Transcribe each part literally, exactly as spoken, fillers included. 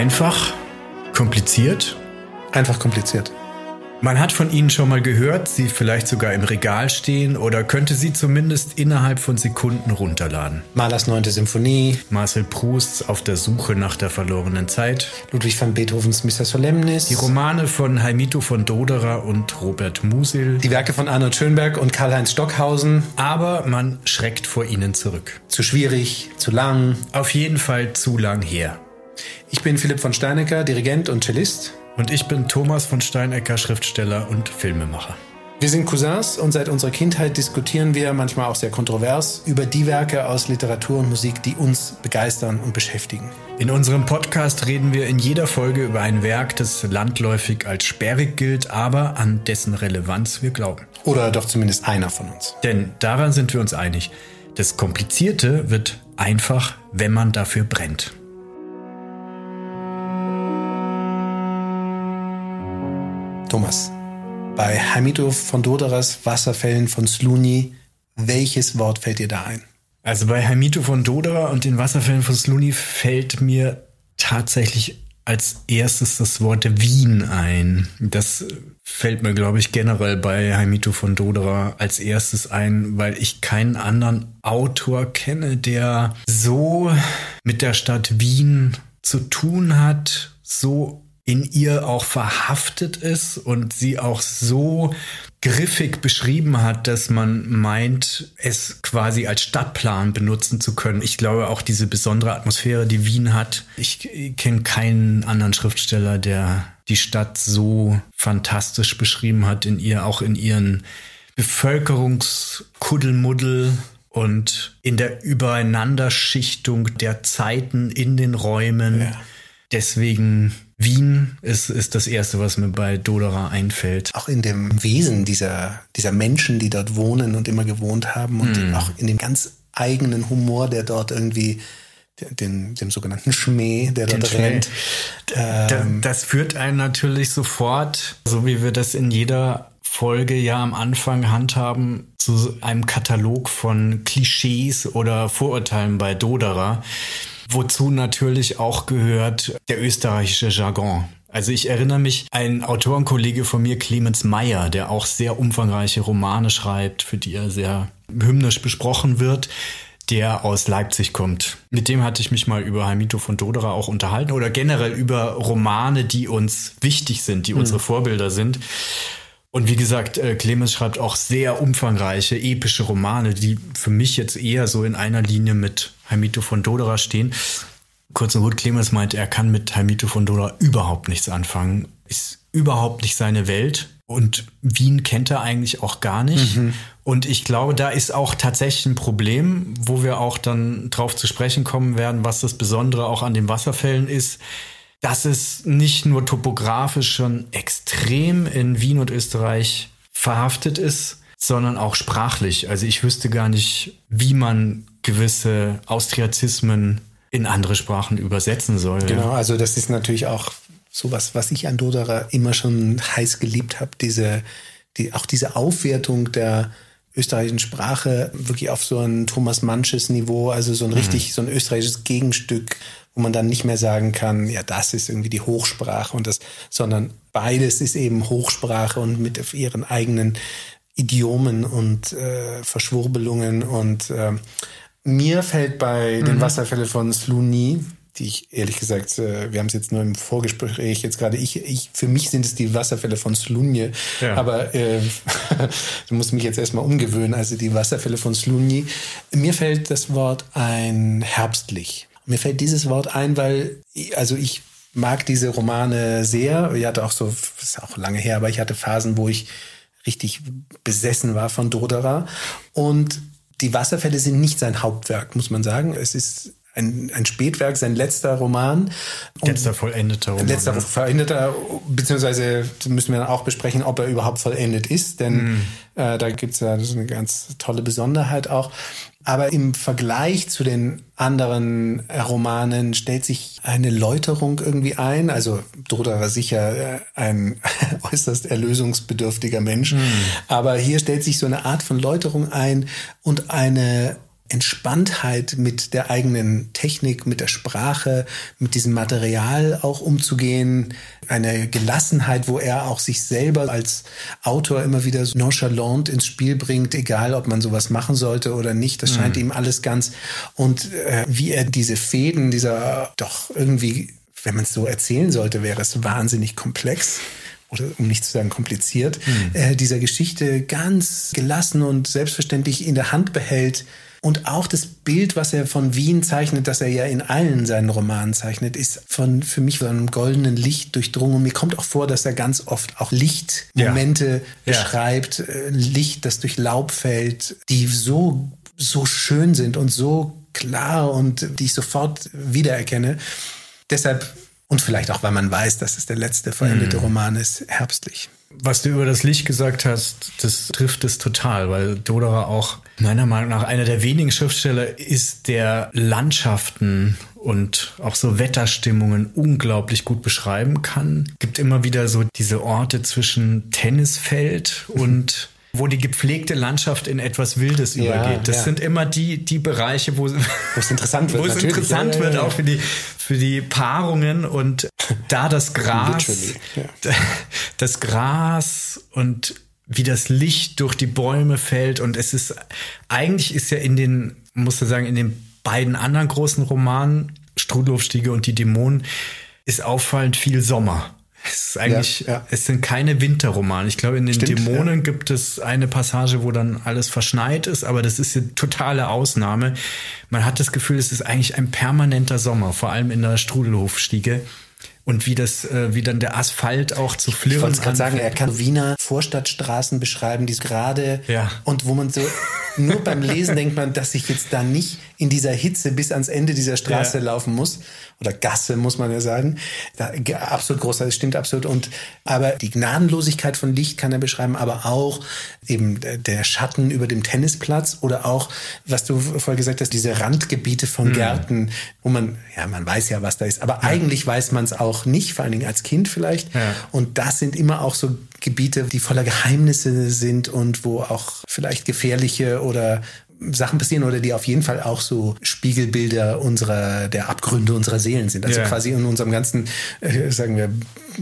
Einfach, kompliziert. Einfach kompliziert. Man hat von ihnen schon mal gehört, sie vielleicht sogar im Regal stehen oder könnte sie zumindest innerhalb von Sekunden runterladen. Mahlers neunte Symphonie. Marcel Prousts Auf der Suche nach der verlorenen Zeit. Ludwig van Beethovens Missa Solemnis. Die Romane von Heimito von Doderer und Robert Musil. Die Werke von Arnold Schönberg und Karl-Heinz Stockhausen. Aber man schreckt vor ihnen zurück. Zu schwierig, zu lang. Auf jeden Fall zu lang her. Ich bin Philipp von Steinecker, Dirigent und Cellist. Und ich bin Thomas von Steinecker, Schriftsteller und Filmemacher. Wir sind Cousins und seit unserer Kindheit diskutieren wir, manchmal auch sehr kontrovers, über die Werke aus Literatur und Musik, die uns begeistern und beschäftigen. In unserem Podcast reden wir in jeder Folge über ein Werk, das landläufig als sperrig gilt, aber an dessen Relevanz wir glauben. Oder doch zumindest einer von uns. Denn daran sind wir uns einig. Das Komplizierte wird einfach, wenn man dafür brennt. Thomas, bei Heimito von Doderers Wasserfällen von Sluny, welches Wort fällt dir da ein? Also bei Heimito von Doderer und den Wasserfällen von Sluny fällt mir tatsächlich als erstes das Wort Wien ein. Das fällt mir, glaube ich, generell bei Heimito von Doderer als erstes ein, weil ich keinen anderen Autor kenne, der so mit der Stadt Wien zu tun hat, so in ihr auch verhaftet ist und sie auch so griffig beschrieben hat, dass man meint, es quasi als Stadtplan benutzen zu können. Ich glaube auch diese besondere Atmosphäre, die Wien hat. Ich kenne keinen anderen Schriftsteller, der die Stadt so fantastisch beschrieben hat, in ihr, auch in ihren Bevölkerungskuddelmuddel und in der Übereinanderschichtung der Zeiten in den Räumen. Ja. Deswegen Wien ist, ist das Erste, was mir bei Doderer einfällt. Auch in dem Wesen dieser, dieser Menschen, die dort wohnen und immer gewohnt haben und mm. auch in dem ganz eigenen Humor, der dort irgendwie, den, dem sogenannten Schmäh, der dort rennt. Ähm, das, das führt einen natürlich sofort, so wie wir das in jeder Folge ja am Anfang handhaben, zu einem Katalog von Klischees oder Vorurteilen bei Doderer. Wozu natürlich auch gehört der österreichische Jargon. Also ich erinnere mich, ein Autorenkollege von mir, Clemens Meyer, der auch sehr umfangreiche Romane schreibt, für die er sehr hymnisch besprochen wird, der aus Leipzig kommt. Mit dem hatte ich mich mal über Heimito von Doderer auch unterhalten oder generell über Romane, die uns wichtig sind, die mhm. unsere Vorbilder sind. Und wie gesagt, Clemens schreibt auch sehr umfangreiche, epische Romane, die für mich jetzt eher so in einer Linie mit Heimito von Doderer stehen. Kurz und gut, Clemens meint, er kann mit Heimito von Doderer überhaupt nichts anfangen. Ist überhaupt nicht seine Welt. Und Wien kennt er eigentlich auch gar nicht. Mhm. Und ich glaube, da ist auch tatsächlich ein Problem, wo wir auch dann drauf zu sprechen kommen werden, was das Besondere auch an den Wasserfällen ist. Dass es nicht nur topografisch schon extrem in Wien und Österreich verhaftet ist, sondern auch sprachlich. Also ich wüsste gar nicht, wie man gewisse Austriazismen in andere Sprachen übersetzen soll. Genau, also das ist natürlich auch sowas, was ich an Doderer immer schon heiß geliebt habe. Diese, die, auch diese Aufwertung der österreichischen Sprache wirklich auf so ein Thomas Mannsches Niveau, also so ein richtig, mhm. so ein österreichisches Gegenstück, wo man dann nicht mehr sagen kann, ja, das ist irgendwie die Hochsprache und das, sondern beides ist eben Hochsprache und mit ihren eigenen Idiomen und äh, Verschwurbelungen. Und äh, mir fällt bei mhm. den Wasserfällen von Sluny, die ich ehrlich gesagt, äh, wir haben es jetzt nur im Vorgespräch jetzt gerade, ich, ich, für mich sind es die Wasserfälle von Sluny, ja. aber äh, du musst mich jetzt erstmal umgewöhnen, also die Wasserfälle von Sluny. Mir fällt das Wort ein herbstlich. Mir fällt dieses Wort ein, weil, also ich mag diese Romane sehr. Ich hatte auch so, das ist auch lange her, aber ich hatte Phasen, wo ich richtig besessen war von Doderer. Und die Wasserfälle sind nicht sein Hauptwerk, muss man sagen. Es ist ein, ein Spätwerk, sein letzter Roman. Letzter vollendeter Roman. Letzter vollendeter, beziehungsweise müssen wir dann auch besprechen, ob er überhaupt vollendet ist, denn mm. äh, da gibt's ja das ist eine ganz tolle Besonderheit auch. Aber im Vergleich zu den anderen Romanen stellt sich eine Läuterung irgendwie ein. Also Doderer war sicher ein äußerst erlösungsbedürftiger Mensch. Mm. Aber hier stellt sich so eine Art von Läuterung ein und eine Entspanntheit mit der eigenen Technik, mit der Sprache, mit diesem Material auch umzugehen, eine Gelassenheit, wo er auch sich selber als Autor immer wieder so nonchalant ins Spiel bringt, egal ob man sowas machen sollte oder nicht, das scheint mhm. ihm alles ganz, und äh, wie er diese Fäden, dieser doch irgendwie, wenn man es so erzählen sollte, wäre es wahnsinnig komplex, oder um nicht zu sagen kompliziert, mhm. äh, dieser Geschichte ganz gelassen und selbstverständlich in der Hand behält. Und auch das Bild, was er von Wien zeichnet, das er ja in allen seinen Romanen zeichnet, ist von für mich von einem goldenen Licht durchdrungen. Und mir kommt auch vor, dass er ganz oft auch Lichtmomente ja. beschreibt, ja. Licht, das durch Laub fällt, die so, so schön sind und so klar und die ich sofort wiedererkenne. Deshalb, und vielleicht auch, weil man weiß, dass es der letzte vollendete mhm. Roman ist, herbstlich. Was du über das Licht gesagt hast, das trifft es total, weil Doderer auch meiner Meinung nach einer der wenigen Schriftsteller ist, der Landschaften und auch so Wetterstimmungen unglaublich gut beschreiben kann. Gibt immer wieder so diese Orte zwischen Tennisfeld und wo die gepflegte Landschaft in etwas Wildes ja, übergeht. Das ja. sind immer die, die Bereiche, wo, wo es interessant wird, wo es interessant ja, ja, ja. wird, auch für die, für die Paarungen, und da das Gras, ja. das Gras und wie das Licht durch die Bäume fällt. Und es ist, eigentlich ist ja in den, muss ich sagen, in den beiden anderen großen Romanen, Strudelhofstiege und die Dämonen, ist auffallend viel Sommer. Es ist eigentlich, ja, ja. es sind keine Winterromane. Ich glaube, in den Stimmt, Dämonen ja. gibt es eine Passage, wo dann alles verschneit ist, aber das ist eine totale Ausnahme. Man hat das Gefühl, es ist eigentlich ein permanenter Sommer, vor allem in der Strudelhofstiege. Und wie das, äh, wie dann der Asphalt auch zu flirren. Ich wollte gerade sagen, er kann Wiener Vorstadtstraßen beschreiben, die gerade ja. und wo man so nur beim Lesen denkt man, dass ich jetzt da nicht in dieser Hitze bis ans Ende dieser Straße ja. laufen muss. Oder Gasse, muss man ja sagen. Da, absolut großartig, stimmt absolut. Und, aber die Gnadenlosigkeit von Licht kann er beschreiben, aber auch eben der Schatten über dem Tennisplatz oder auch, was du vorher gesagt hast, diese Randgebiete von mhm. Gärten, wo man, ja, man weiß ja, was da ist, aber ja. eigentlich weiß man es auch nicht, vor allen Dingen als Kind vielleicht. Ja. Und das sind immer auch so Gebiete, die voller Geheimnisse sind und wo auch vielleicht gefährliche oder Sachen passieren oder die auf jeden Fall auch so Spiegelbilder unserer, der Abgründe unserer Seelen sind. Also ja. quasi in unserem ganzen, äh, sagen wir,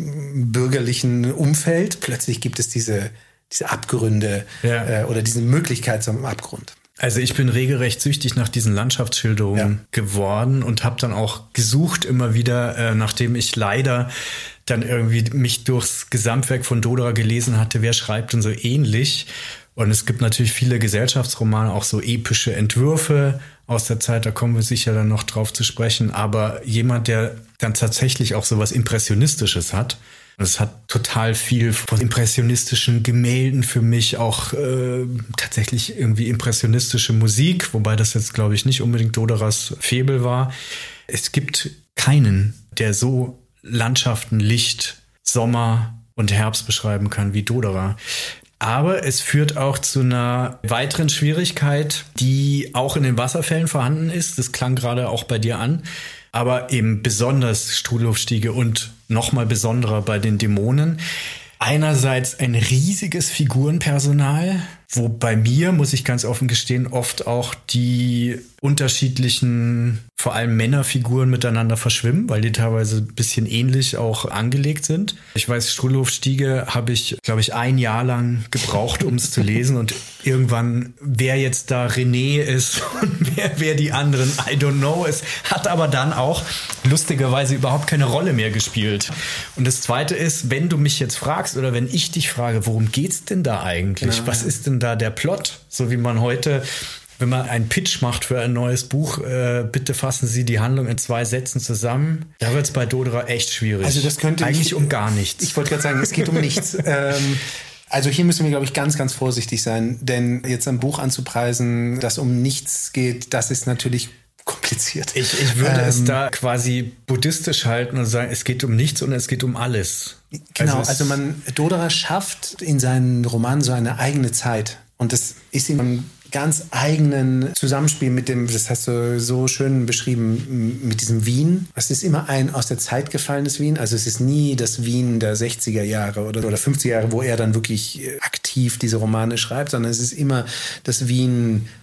bürgerlichen Umfeld plötzlich gibt es diese, diese Abgründe ja. äh, oder diese Möglichkeit zum Abgrund. Also ich bin regelrecht süchtig nach diesen Landschaftsschilderungen ja. geworden und habe dann auch gesucht immer wieder, äh, nachdem ich leider dann irgendwie mich durchs Gesamtwerk von Doderer gelesen hatte, wer schreibt denn so ähnlich? Und es gibt natürlich viele Gesellschaftsromane, auch so epische Entwürfe aus der Zeit, da kommen wir sicher dann noch drauf zu sprechen. Aber jemand, der dann tatsächlich auch so was Impressionistisches hat, es hat total viel von impressionistischen Gemälden für mich, auch äh, tatsächlich irgendwie impressionistische Musik, wobei das jetzt, glaube ich, nicht unbedingt Doderers Faible war. Es gibt keinen, der so Landschaften, Licht, Sommer und Herbst beschreiben kann wie Doderer. Aber es führt auch zu einer weiteren Schwierigkeit, die auch in den Wasserfällen vorhanden ist. Das klang gerade auch bei dir an. Aber eben besonders Strudelhofstiege und nochmal besonderer bei den Dämonen. Einerseits ein riesiges Figurenpersonal, wo bei mir, muss ich ganz offen gestehen, oft auch die unterschiedlichen, vor allem Männerfiguren miteinander verschwimmen, weil die teilweise ein bisschen ähnlich auch angelegt sind. Ich weiß, Strudelhofstiege habe ich, glaube ich, ein Jahr lang gebraucht, um es zu lesen, und irgendwann, wer jetzt da René ist und wer, wer die anderen, I don't know, es hat aber dann auch lustigerweise überhaupt keine Rolle mehr gespielt. Und das Zweite ist, wenn du mich jetzt fragst oder wenn ich dich frage, worum geht's denn da eigentlich? Ja. Was ist denn da der Plot? So wie man heute, wenn man einen Pitch macht für ein neues Buch, äh, bitte fassen Sie die Handlung in zwei Sätzen zusammen. Da wird es bei Doderer echt schwierig. Also das könnte eigentlich ich, um gar nichts. Ich wollte gerade sagen, es geht um nichts. ähm, also hier müssen wir, glaube ich, ganz, ganz vorsichtig sein, denn jetzt ein Buch anzupreisen, das um nichts geht, das ist natürlich kompliziert. Ich, ich würde ähm, es da quasi buddhistisch halten und sagen, es geht um nichts und es geht um alles. Genau, also, also man, Doderer schafft in seinen Romanen so eine eigene Zeit. Und das ist in einem ganz eigenen Zusammenspiel mit dem, das hast du so schön beschrieben, mit diesem Wien. Es ist immer ein aus der Zeit gefallenes Wien. Also es ist nie das Wien der sechziger Jahre oder, oder fünfziger Jahre, wo er dann wirklich aktiv diese Romane schreibt, sondern es ist immer das Wien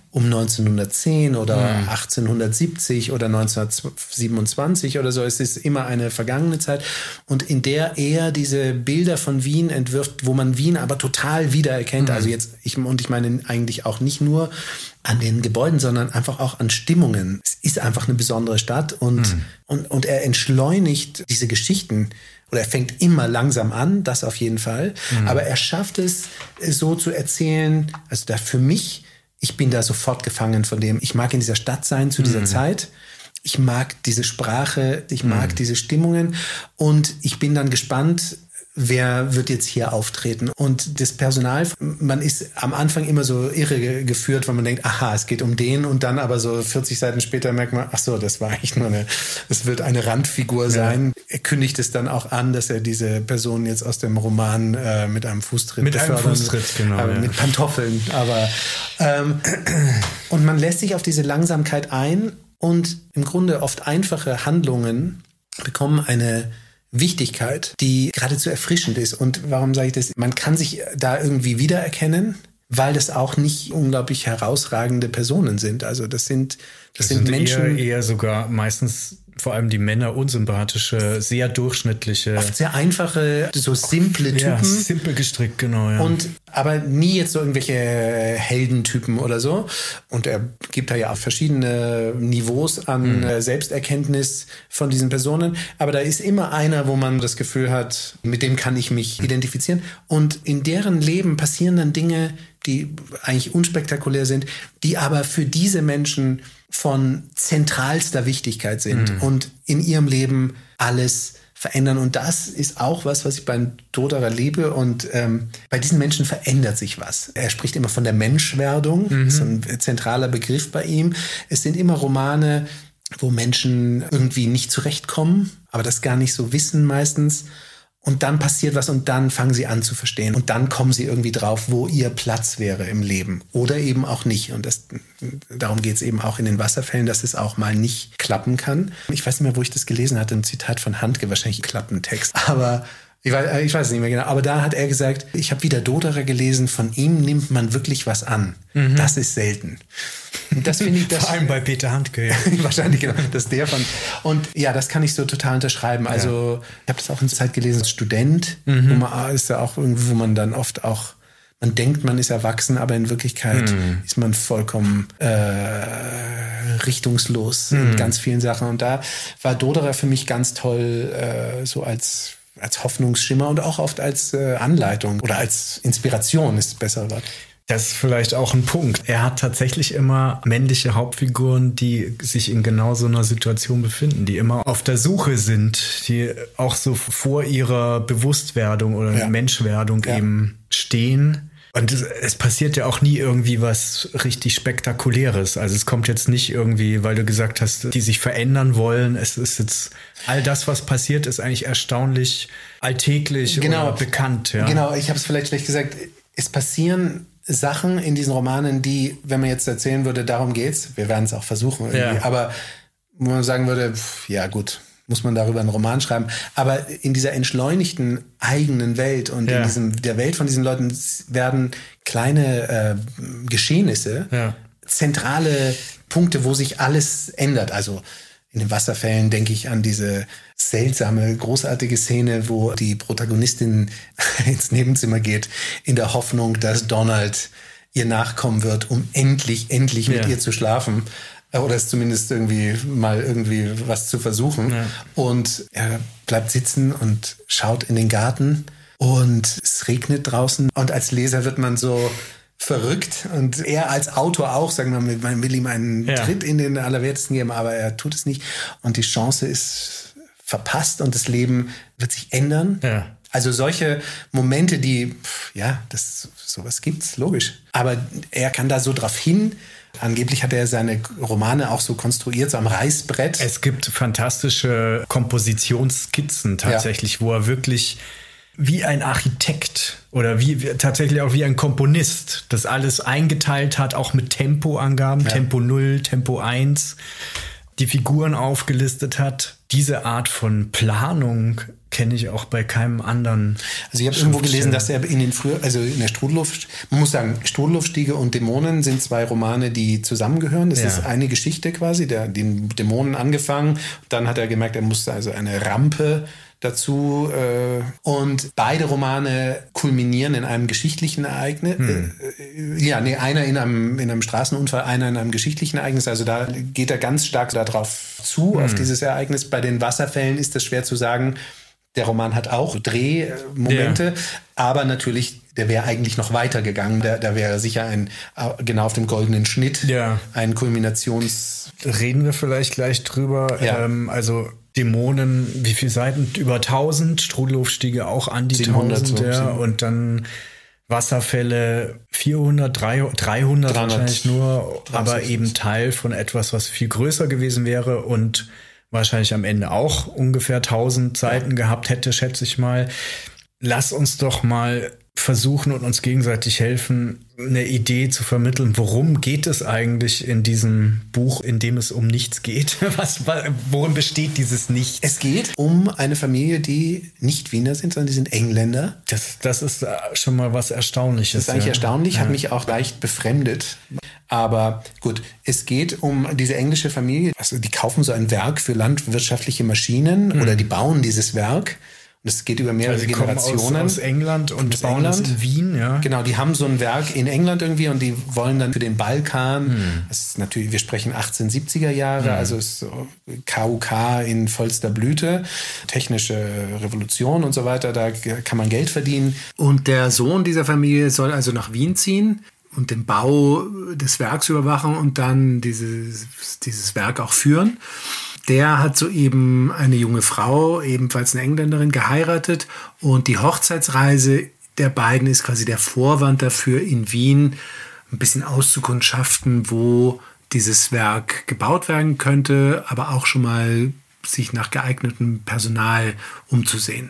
um neunzehnhundertzehn oder Mhm. achtzehnhundertsiebzig oder neunzehnhundertsiebenundzwanzig oder so. Es ist immer eine vergangene Zeit und in der er diese Bilder von Wien entwirft, wo man Wien aber total wiedererkennt. Mhm. Also jetzt, ich, und ich meine eigentlich auch nicht nur an den Gebäuden, sondern einfach auch an Stimmungen. Es ist einfach eine besondere Stadt und, mhm. und, und er entschleunigt diese Geschichten. Oder er fängt immer langsam an, das auf jeden Fall. Mhm. Aber er schafft es so zu erzählen, also da für mich, ich bin da sofort gefangen von dem. Ich mag in dieser Stadt sein zu dieser mhm. Zeit. Ich mag diese Sprache, ich mag mhm. diese Stimmungen. Und ich bin dann gespannt, wer wird jetzt hier auftreten. Und das Personal, man ist am Anfang immer so irre geführt, weil man denkt, aha, es geht um den. Und dann aber so vierzig Seiten später merkt man, ach so, das war eigentlich nur eine, das wird eine Randfigur sein. Ja. Er kündigt es dann auch an, dass er diese Person jetzt aus dem Roman äh, mit einem Fußtritt Mit einem Fußtritt, genau. Äh, ja. Mit Pantoffeln. Aber ähm, und man lässt sich auf diese Langsamkeit ein und im Grunde oft einfache Handlungen bekommen eine Wichtigkeit, die geradezu erfrischend ist. Und warum sage ich das? Man kann sich da irgendwie wiedererkennen, weil das auch nicht unglaublich herausragende Personen sind. Also das sind, das, das sind, sind Menschen. Eher, eher sogar meistens vor allem die Männer unsympathische, sehr durchschnittliche. Oft sehr einfache, so simple Typen. Ja, simpel gestrickt, genau. Ja. Und aber nie jetzt so irgendwelche Heldentypen oder so. Und er gibt da ja auch verschiedene Niveaus an mhm. Selbsterkenntnis von diesen Personen. Aber da ist immer einer, wo man das Gefühl hat, mit dem kann ich mich identifizieren. Und in deren Leben passieren dann Dinge, die eigentlich unspektakulär sind, die aber für diese Menschen von zentralster Wichtigkeit sind mhm. und in ihrem Leben alles verändern. Und das ist auch was, was ich beim Doderer liebe. Und ähm, bei diesen Menschen verändert sich was. Er spricht immer von der Menschwerdung. Mhm. Das ist ein zentraler Begriff bei ihm. Es sind immer Romane, wo Menschen irgendwie nicht zurechtkommen, aber das gar nicht so wissen meistens. Und dann passiert was und dann fangen sie an zu verstehen. Und dann kommen sie irgendwie drauf, wo ihr Platz wäre im Leben. Oder eben auch nicht. Und das, darum geht es eben auch in den Wasserfällen, dass es auch mal nicht klappen kann. Ich weiß nicht mehr, wo ich das gelesen hatte. Ein Zitat von Handke, wahrscheinlich ein Klappentext. Aber ich weiß, ich weiß es nicht mehr genau. Aber da hat er gesagt, ich habe wieder Doderer gelesen, von ihm nimmt man wirklich was an. Mhm. Das ist selten. Und das finde ich das. Vor allem bei Peter Handke. Ja. Wahrscheinlich, genau. Das ist der von. Und ja, das kann ich so total unterschreiben. Also, ja. Ich habe das auch in der Zeit gelesen als Student. Mhm. Wo man ist ja auch irgendwie, wo man dann oft auch, man denkt, man ist erwachsen, aber in Wirklichkeit mhm. ist man vollkommen äh, richtungslos mhm. in ganz vielen Sachen. Und da war Doderer für mich ganz toll, äh, so als, als Hoffnungsschimmer und auch oft als äh, Anleitung oder als Inspiration ist das bessere Wort. Das ist vielleicht auch ein Punkt. Er hat tatsächlich immer männliche Hauptfiguren, die sich in genau so einer Situation befinden, die immer auf der Suche sind, die auch so vor ihrer Bewusstwerdung oder ja. Menschwerdung ja. eben stehen. Und es, es passiert ja auch nie irgendwie was richtig Spektakuläres. Also es kommt jetzt nicht irgendwie, weil du gesagt hast, die sich verändern wollen. Es ist jetzt, all das, was passiert, ist eigentlich erstaunlich alltäglich genau. oder bekannt. Ja. Genau, ich habe es vielleicht schlecht gesagt. Es passieren Sachen in diesen Romanen, die, wenn man jetzt erzählen würde, darum geht's, wir werden es auch versuchen irgendwie, ja. aber wo man sagen würde, pff, ja gut, muss man darüber einen Roman schreiben, aber in dieser entschleunigten eigenen Welt und ja. in diesem, der Welt von diesen Leuten werden kleine äh, Geschehnisse, ja. zentrale Punkte, wo sich alles ändert, also in den Wasserfällen denke ich an diese seltsame, großartige Szene, wo die Protagonistin ins Nebenzimmer geht, in der Hoffnung, dass Donald ihr nachkommen wird, um endlich, endlich mit ja. ihr zu schlafen. Oder es zumindest irgendwie mal irgendwie was zu versuchen. Ja. Und er bleibt sitzen und schaut in den Garten und es regnet draußen. Und als Leser wird man so verrückt und er als Autor auch, sagen wir mal, man will ihm einen ja. Tritt in den Allerwertesten geben, aber er tut es nicht und die Chance ist verpasst und das Leben wird sich ändern. Ja. Also solche Momente, die, ja, das sowas gibt's, logisch. Aber er kann da so drauf hin. Angeblich hat er seine Romane auch so konstruiert, so am Reißbrett. Es gibt fantastische Kompositionsskizzen tatsächlich, ja. wo er wirklich wie ein Architekt oder wie, wie tatsächlich auch wie ein Komponist das alles eingeteilt hat, auch mit Tempoangaben, ja. Tempo null, Tempo eins. die Figuren aufgelistet hat. Diese Art von Planung kenne ich auch bei keinem anderen. Also ich habe irgendwo gelesen, dass er in den früher, also in der Strudelluft, man muss sagen, Strudelluftstiege und Dämonen sind zwei Romane, die zusammengehören. Das ja. ist eine Geschichte quasi, der den Dämonen angefangen. Dann hat er gemerkt, er musste also eine Rampe dazu. Äh, und beide Romane kulminieren in einem geschichtlichen Ereignis. Hm. Äh, ja, nee, einer in einem, in einem Straßenunfall, einer in einem geschichtlichen Ereignis. Also da geht er ganz stark darauf zu, hm. auf dieses Ereignis. Bei den Wasserfällen ist das schwer zu sagen. Der Roman hat auch Drehmomente, ja. aber natürlich, der wäre eigentlich noch weiter gegangen. Da, da wäre sicher ein, genau auf dem goldenen Schnitt, ja. ein Kulminations... Reden wir vielleicht gleich drüber. Ja. Ähm, also Dämonen, wie viele Seiten? Über tausend, Strudelluftstiege auch an die tausend. Ja. Und dann Wasserfälle vierhundert, dreihundert, dreihundert wahrscheinlich nur, aber eben Teil von etwas, was viel größer gewesen wäre und wahrscheinlich am Ende auch ungefähr tausend Seiten gehabt hätte, schätze ich mal. Lass uns doch mal versuchen und uns gegenseitig helfen, eine Idee zu vermitteln. Worum geht es eigentlich in diesem Buch, in dem es um nichts geht? Was, worin besteht dieses Nichts? Es geht um eine Familie, die nicht Wiener sind, sondern die sind Engländer. Das, das ist schon mal was Erstaunliches. Das ist eigentlich ja. erstaunlich, ja. hat mich auch leicht befremdet. Aber gut, es geht um diese englische Familie. Also die kaufen so ein Werk für landwirtschaftliche Maschinen mhm. oder die bauen dieses Werk. Und es geht über mehrere also Generationen. Aus, aus England und aus bauen England. Das in Wien, ja. Genau, die haben so ein Werk in England irgendwie und die wollen dann für den Balkan, hm. das ist natürlich, wir sprechen achtzehnhundertsiebziger Jahre, hm. also ist so K U K in vollster Blüte, technische Revolution und so weiter, da kann man Geld verdienen. Und der Sohn dieser Familie soll also nach Wien ziehen und den Bau des Werks überwachen und dann dieses, dieses Werk auch führen. Der hat soeben eine junge Frau, ebenfalls eine Engländerin, geheiratet. Und die Hochzeitsreise der beiden ist quasi der Vorwand dafür, in Wien ein bisschen auszukundschaften, wo dieses Werk gebaut werden könnte, aber auch schon mal sich nach geeignetem Personal umzusehen.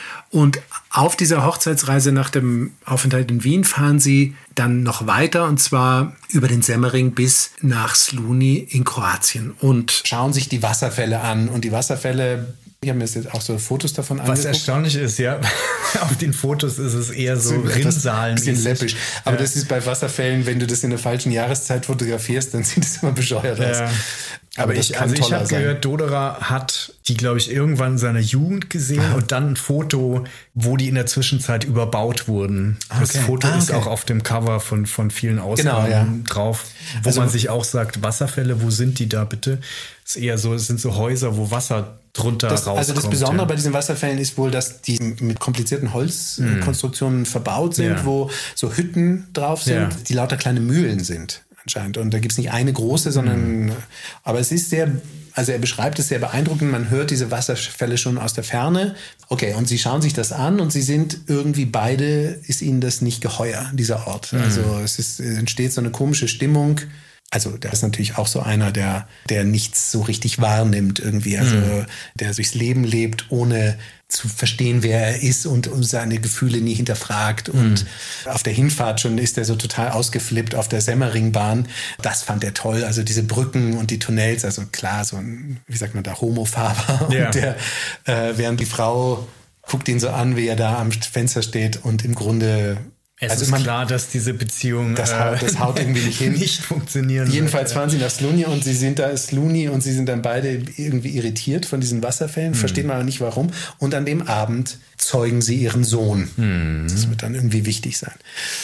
Und auf dieser Hochzeitsreise nach dem Aufenthalt in Wien fahren sie dann noch weiter, und zwar über den Semmering bis nach Slunj in Kroatien und schauen sich die Wasserfälle an. Und die Wasserfälle, ich habe mir jetzt auch so Fotos davon angeguckt. Was erstaunlich ist, ja, auf den Fotos ist es eher so Rinnsalen. Ein bisschen läppisch. Aber ja. das ist bei Wasserfällen, wenn du das in der falschen Jahreszeit fotografierst, dann sieht es immer bescheuert aus. Ja. Aber, Aber ich, also ich habe gehört, Doderer hat die, glaube ich, irgendwann in seiner Jugend gesehen ah. und dann ein Foto, wo die in der Zwischenzeit überbaut wurden. Okay. Das Foto ah, okay. ist auch auf dem Cover von, von vielen Ausgaben genau, ja. drauf, wo also, man sich auch sagt, Wasserfälle, wo sind die da bitte? Es ist eher so, es sind so Häuser, wo Wasser drunter das, rauskommt. Also das Besondere ja. bei diesen Wasserfällen ist wohl, dass die mit komplizierten Holzkonstruktionen mm. verbaut sind, ja. wo so Hütten drauf sind, ja. die lauter kleine Mühlen sind. Anscheinend. Und da gibt es nicht eine große, sondern, mhm. aber es ist sehr, also er beschreibt es sehr beeindruckend, man hört diese Wasserfälle schon aus der Ferne. Okay, und sie schauen sich das an und sie sind irgendwie beide, ist ihnen das nicht geheuer, dieser Ort. Mhm. Also es ist, es entsteht so eine komische Stimmung. Also da ist natürlich auch so einer, der, der nichts so richtig wahrnimmt irgendwie, also mhm. der durchs Leben lebt, ohne zu verstehen, wer er ist und, und seine Gefühle nie hinterfragt. Mhm. Und auf der Hinfahrt schon ist er so total ausgeflippt auf der Semmeringbahn. Das fand er toll, also diese Brücken und die Tunnels, also klar, so ein, wie sagt man da, Homofaber. Ja. Und der, äh, während die Frau guckt ihn so an, wie er da am Fenster steht und im Grunde... Es also ist man, klar, dass diese Beziehung das, äh, das haut irgendwie nicht hin. Nicht funktionieren. Jedenfalls fahren sie nach Slunj und sie sind da Slunj und sie sind dann beide irgendwie irritiert von diesen Wasserfällen, hm. versteht man aber nicht warum. Und an dem Abend zeugen sie ihren Sohn. Hm. Das wird dann irgendwie wichtig sein.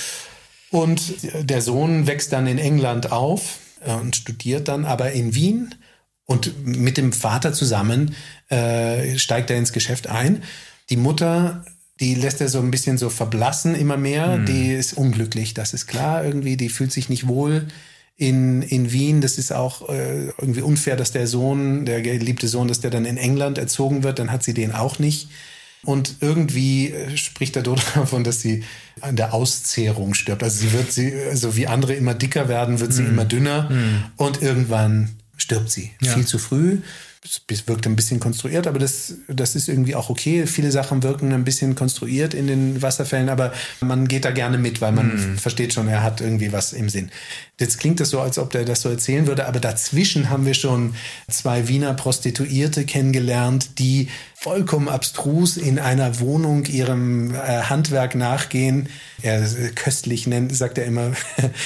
Und der Sohn wächst dann in England auf und studiert dann aber in Wien und mit dem Vater zusammen äh, steigt er ins Geschäft ein. Die Mutter, die lässt er so ein bisschen so verblassen immer mehr. Hm. Die ist unglücklich, das ist klar irgendwie. Die fühlt sich nicht wohl in, in Wien. Das ist auch äh, irgendwie unfair, dass der Sohn, der geliebte Sohn, dass der dann in England erzogen wird. Dann hat sie den auch nicht. Und irgendwie äh, spricht der Doderer davon, dass sie an der Auszehrung stirbt. Also sie wird, sie, also wie andere immer dicker werden, wird sie hm. immer dünner. Hm. Und irgendwann stirbt sie. Ja. Viel zu früh. Es wirkt ein bisschen konstruiert, aber das, das ist irgendwie auch okay. Viele Sachen wirken ein bisschen konstruiert in den Wasserfällen, aber man geht da gerne mit, weil man mm. versteht schon, er hat irgendwie was im Sinn. Jetzt klingt es so, als ob der das so erzählen würde, aber dazwischen haben wir schon zwei Wiener Prostituierte kennengelernt, die vollkommen abstrus in einer Wohnung ihrem äh, Handwerk nachgehen. Er äh, köstlich nennt, sagt er immer,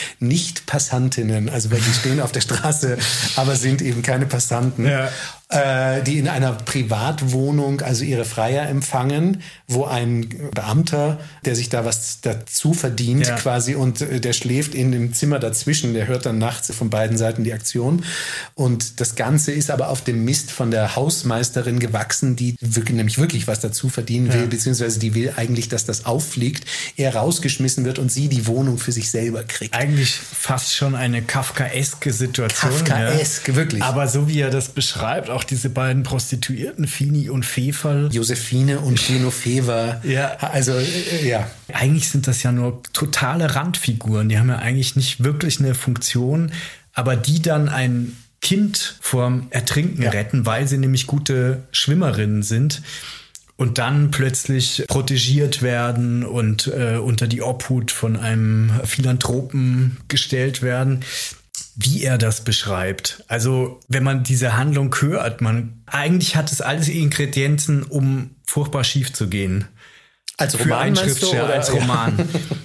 nicht Passantinnen, also weil die stehen auf der Straße, aber sind eben keine Passanten. Ja. Äh, die in einer Privatwohnung also ihre Freier empfangen, wo ein Beamter, der sich da was dazu verdient ja. quasi und äh, der schläft in dem Zimmer dazwischen, der hört dann nachts von beiden Seiten die Aktion und das Ganze ist aber auf dem Mist von der Hausmeisterin gewachsen, die wirklich, nämlich wirklich was dazu verdienen will, ja. beziehungsweise die will eigentlich, dass das auffliegt, er rausgeschmissen wird und sie die Wohnung für sich selber kriegt. Eigentlich fast schon eine kafkaeske Situation. Kafkaesk, ja. wirklich. Aber so wie er das beschreibt, auch diese beiden Prostituierten, Fini und Feferl. Josephine und Genoveva. ja. Also, äh, ja. Eigentlich sind das ja nur totale Randfiguren. Die haben ja eigentlich nicht wirklich eine Funktion, aber die dann ein Kind vorm Ertrinken ja. retten, weil sie nämlich gute Schwimmerinnen sind und dann plötzlich protegiert werden und äh, unter die Obhut von einem Philanthropen gestellt werden. Wie er das beschreibt. Also, wenn man diese Handlung hört, man eigentlich hat es alles Ingredienzen, um furchtbar schief zu gehen. Als Roman meinst du, oder? Als Roman.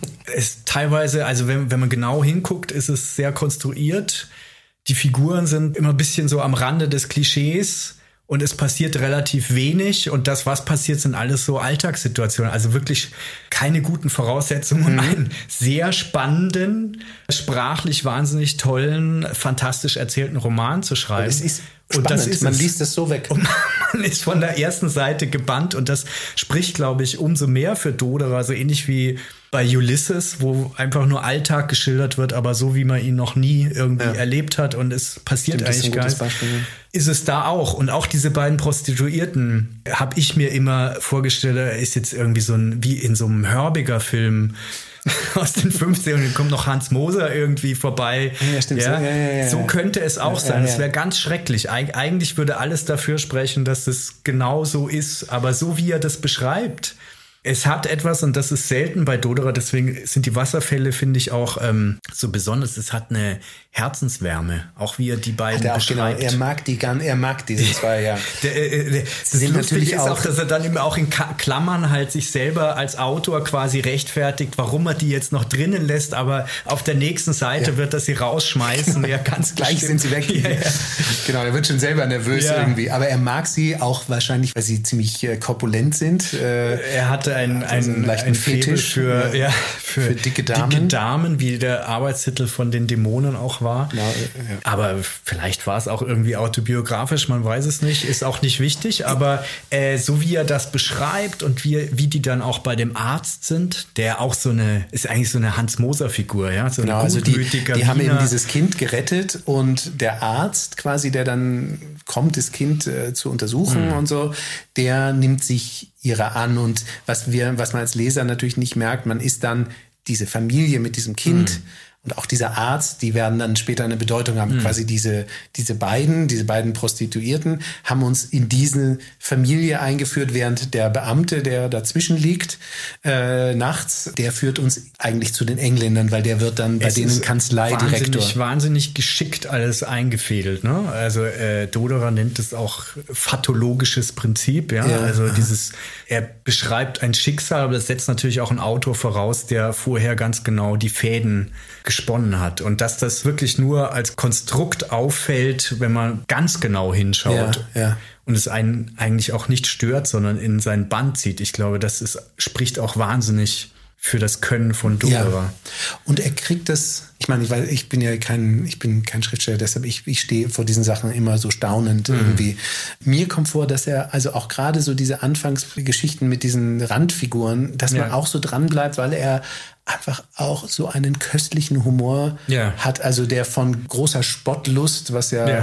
Es teilweise, also wenn, wenn man genau hinguckt, ist es sehr konstruiert. Die Figuren sind immer ein bisschen so am Rande des Klischees. Und es passiert relativ wenig. Und das, was passiert, sind alles so Alltagssituationen. Also wirklich keine guten Voraussetzungen, um mhm. einen sehr spannenden, sprachlich wahnsinnig tollen, fantastisch erzählten Roman zu schreiben. Und es ist spannend. Und das ist man es. liest es so weg. Und man ist von der ersten Seite gebannt. Und das spricht, glaube ich, umso mehr für Doderer. So ähnlich wie bei Ulysses, wo einfach nur Alltag geschildert wird, aber so, wie man ihn noch nie irgendwie ja. erlebt hat. Und es passiert Stimmt, eigentlich gar nichts. Ist es da auch. Und auch diese beiden Prostituierten habe ich mir immer vorgestellt, er ist jetzt irgendwie so ein, wie in so einem Hörbiger-Film aus den fünfzigern, und kommt noch Hans Moser irgendwie vorbei. Ja, stimmt. Ja, so. Ja, ja, ja, so könnte es auch ja, sein. Es ja, ja. wäre ganz schrecklich. Eig- eigentlich würde alles dafür sprechen, dass es genau so ist. Aber so wie er das beschreibt, es hat etwas, und das ist selten bei Doderer, deswegen sind die Wasserfälle, finde ich, auch ähm, so besonders. Es hat eine Herzenswärme, auch wie er die beiden auch, beschreibt. Genau, er mag die gan, er mag diese zwei, ja. Der, äh, der, das sind natürlich ist auch, auch, dass er dann eben auch in Ka- Klammern halt sich selber als Autor quasi rechtfertigt, warum er die jetzt noch drinnen lässt, aber auf der nächsten Seite ja. wird er sie rausschmeißen. Ja, ganz gleich bestimmt. Sind sie weg. Ja, ja. Genau, er wird schon selber nervös ja. irgendwie, aber er mag sie auch wahrscheinlich, weil sie ziemlich äh, korpulent sind. Äh, er hatte einen, also einen, einen leichten einen Fetisch für, ja, für, für dicke Damen. Dicke Damen, wie der Arbeitstitel von den Dämonen auch war. Ja, ja. Aber vielleicht war es auch irgendwie autobiografisch, man weiß es nicht, ist auch nicht wichtig, aber äh, so wie er das beschreibt und wie, wie die dann auch bei dem Arzt sind, der auch so eine, ist eigentlich so eine Hans-Moser-Figur, ja, so genau, eine also die, die haben Wiener. eben dieses Kind gerettet und der Arzt quasi, der dann kommt, das Kind äh, zu untersuchen mhm. und so, der nimmt sich ihrer an und was wir, was man als Leser natürlich nicht merkt, man ist dann diese Familie mit diesem Kind mhm. und auch dieser Arzt, die werden dann später eine Bedeutung haben. Mhm. Quasi diese, diese beiden, diese beiden Prostituierten haben uns in diese Familie eingeführt, während der Beamte, der dazwischen liegt, äh, nachts, der führt uns eigentlich zu den Engländern, weil der wird dann bei es denen Kanzleidirektor. Wahnsinnig, wahnsinnig geschickt alles eingefädelt, ne? Also äh, Doderer nennt es auch pathologisches Prinzip, ja? ja. Also dieses, er beschreibt ein Schicksal, aber das setzt natürlich auch einen Autor voraus, der vorher ganz genau die Fäden gesponnen hat. Und dass das wirklich nur als Konstrukt auffällt, wenn man ganz genau hinschaut. Ja, ja. Und es einen eigentlich auch nicht stört, sondern in seinen Band zieht. Ich glaube, das ist, spricht auch wahnsinnig für das Können von Doderer. Ja. Und er kriegt das, ich meine, weil ich bin ja kein, ich bin kein Schriftsteller, deshalb ich, ich stehe vor diesen Sachen immer so staunend mhm. irgendwie. Mir kommt vor, dass er also auch gerade so diese Anfangsgeschichten mit diesen Randfiguren, dass man ja. auch so dran bleibt, weil er einfach auch so einen köstlichen Humor ja. hat, also der von großer Spottlust, was ja, ja.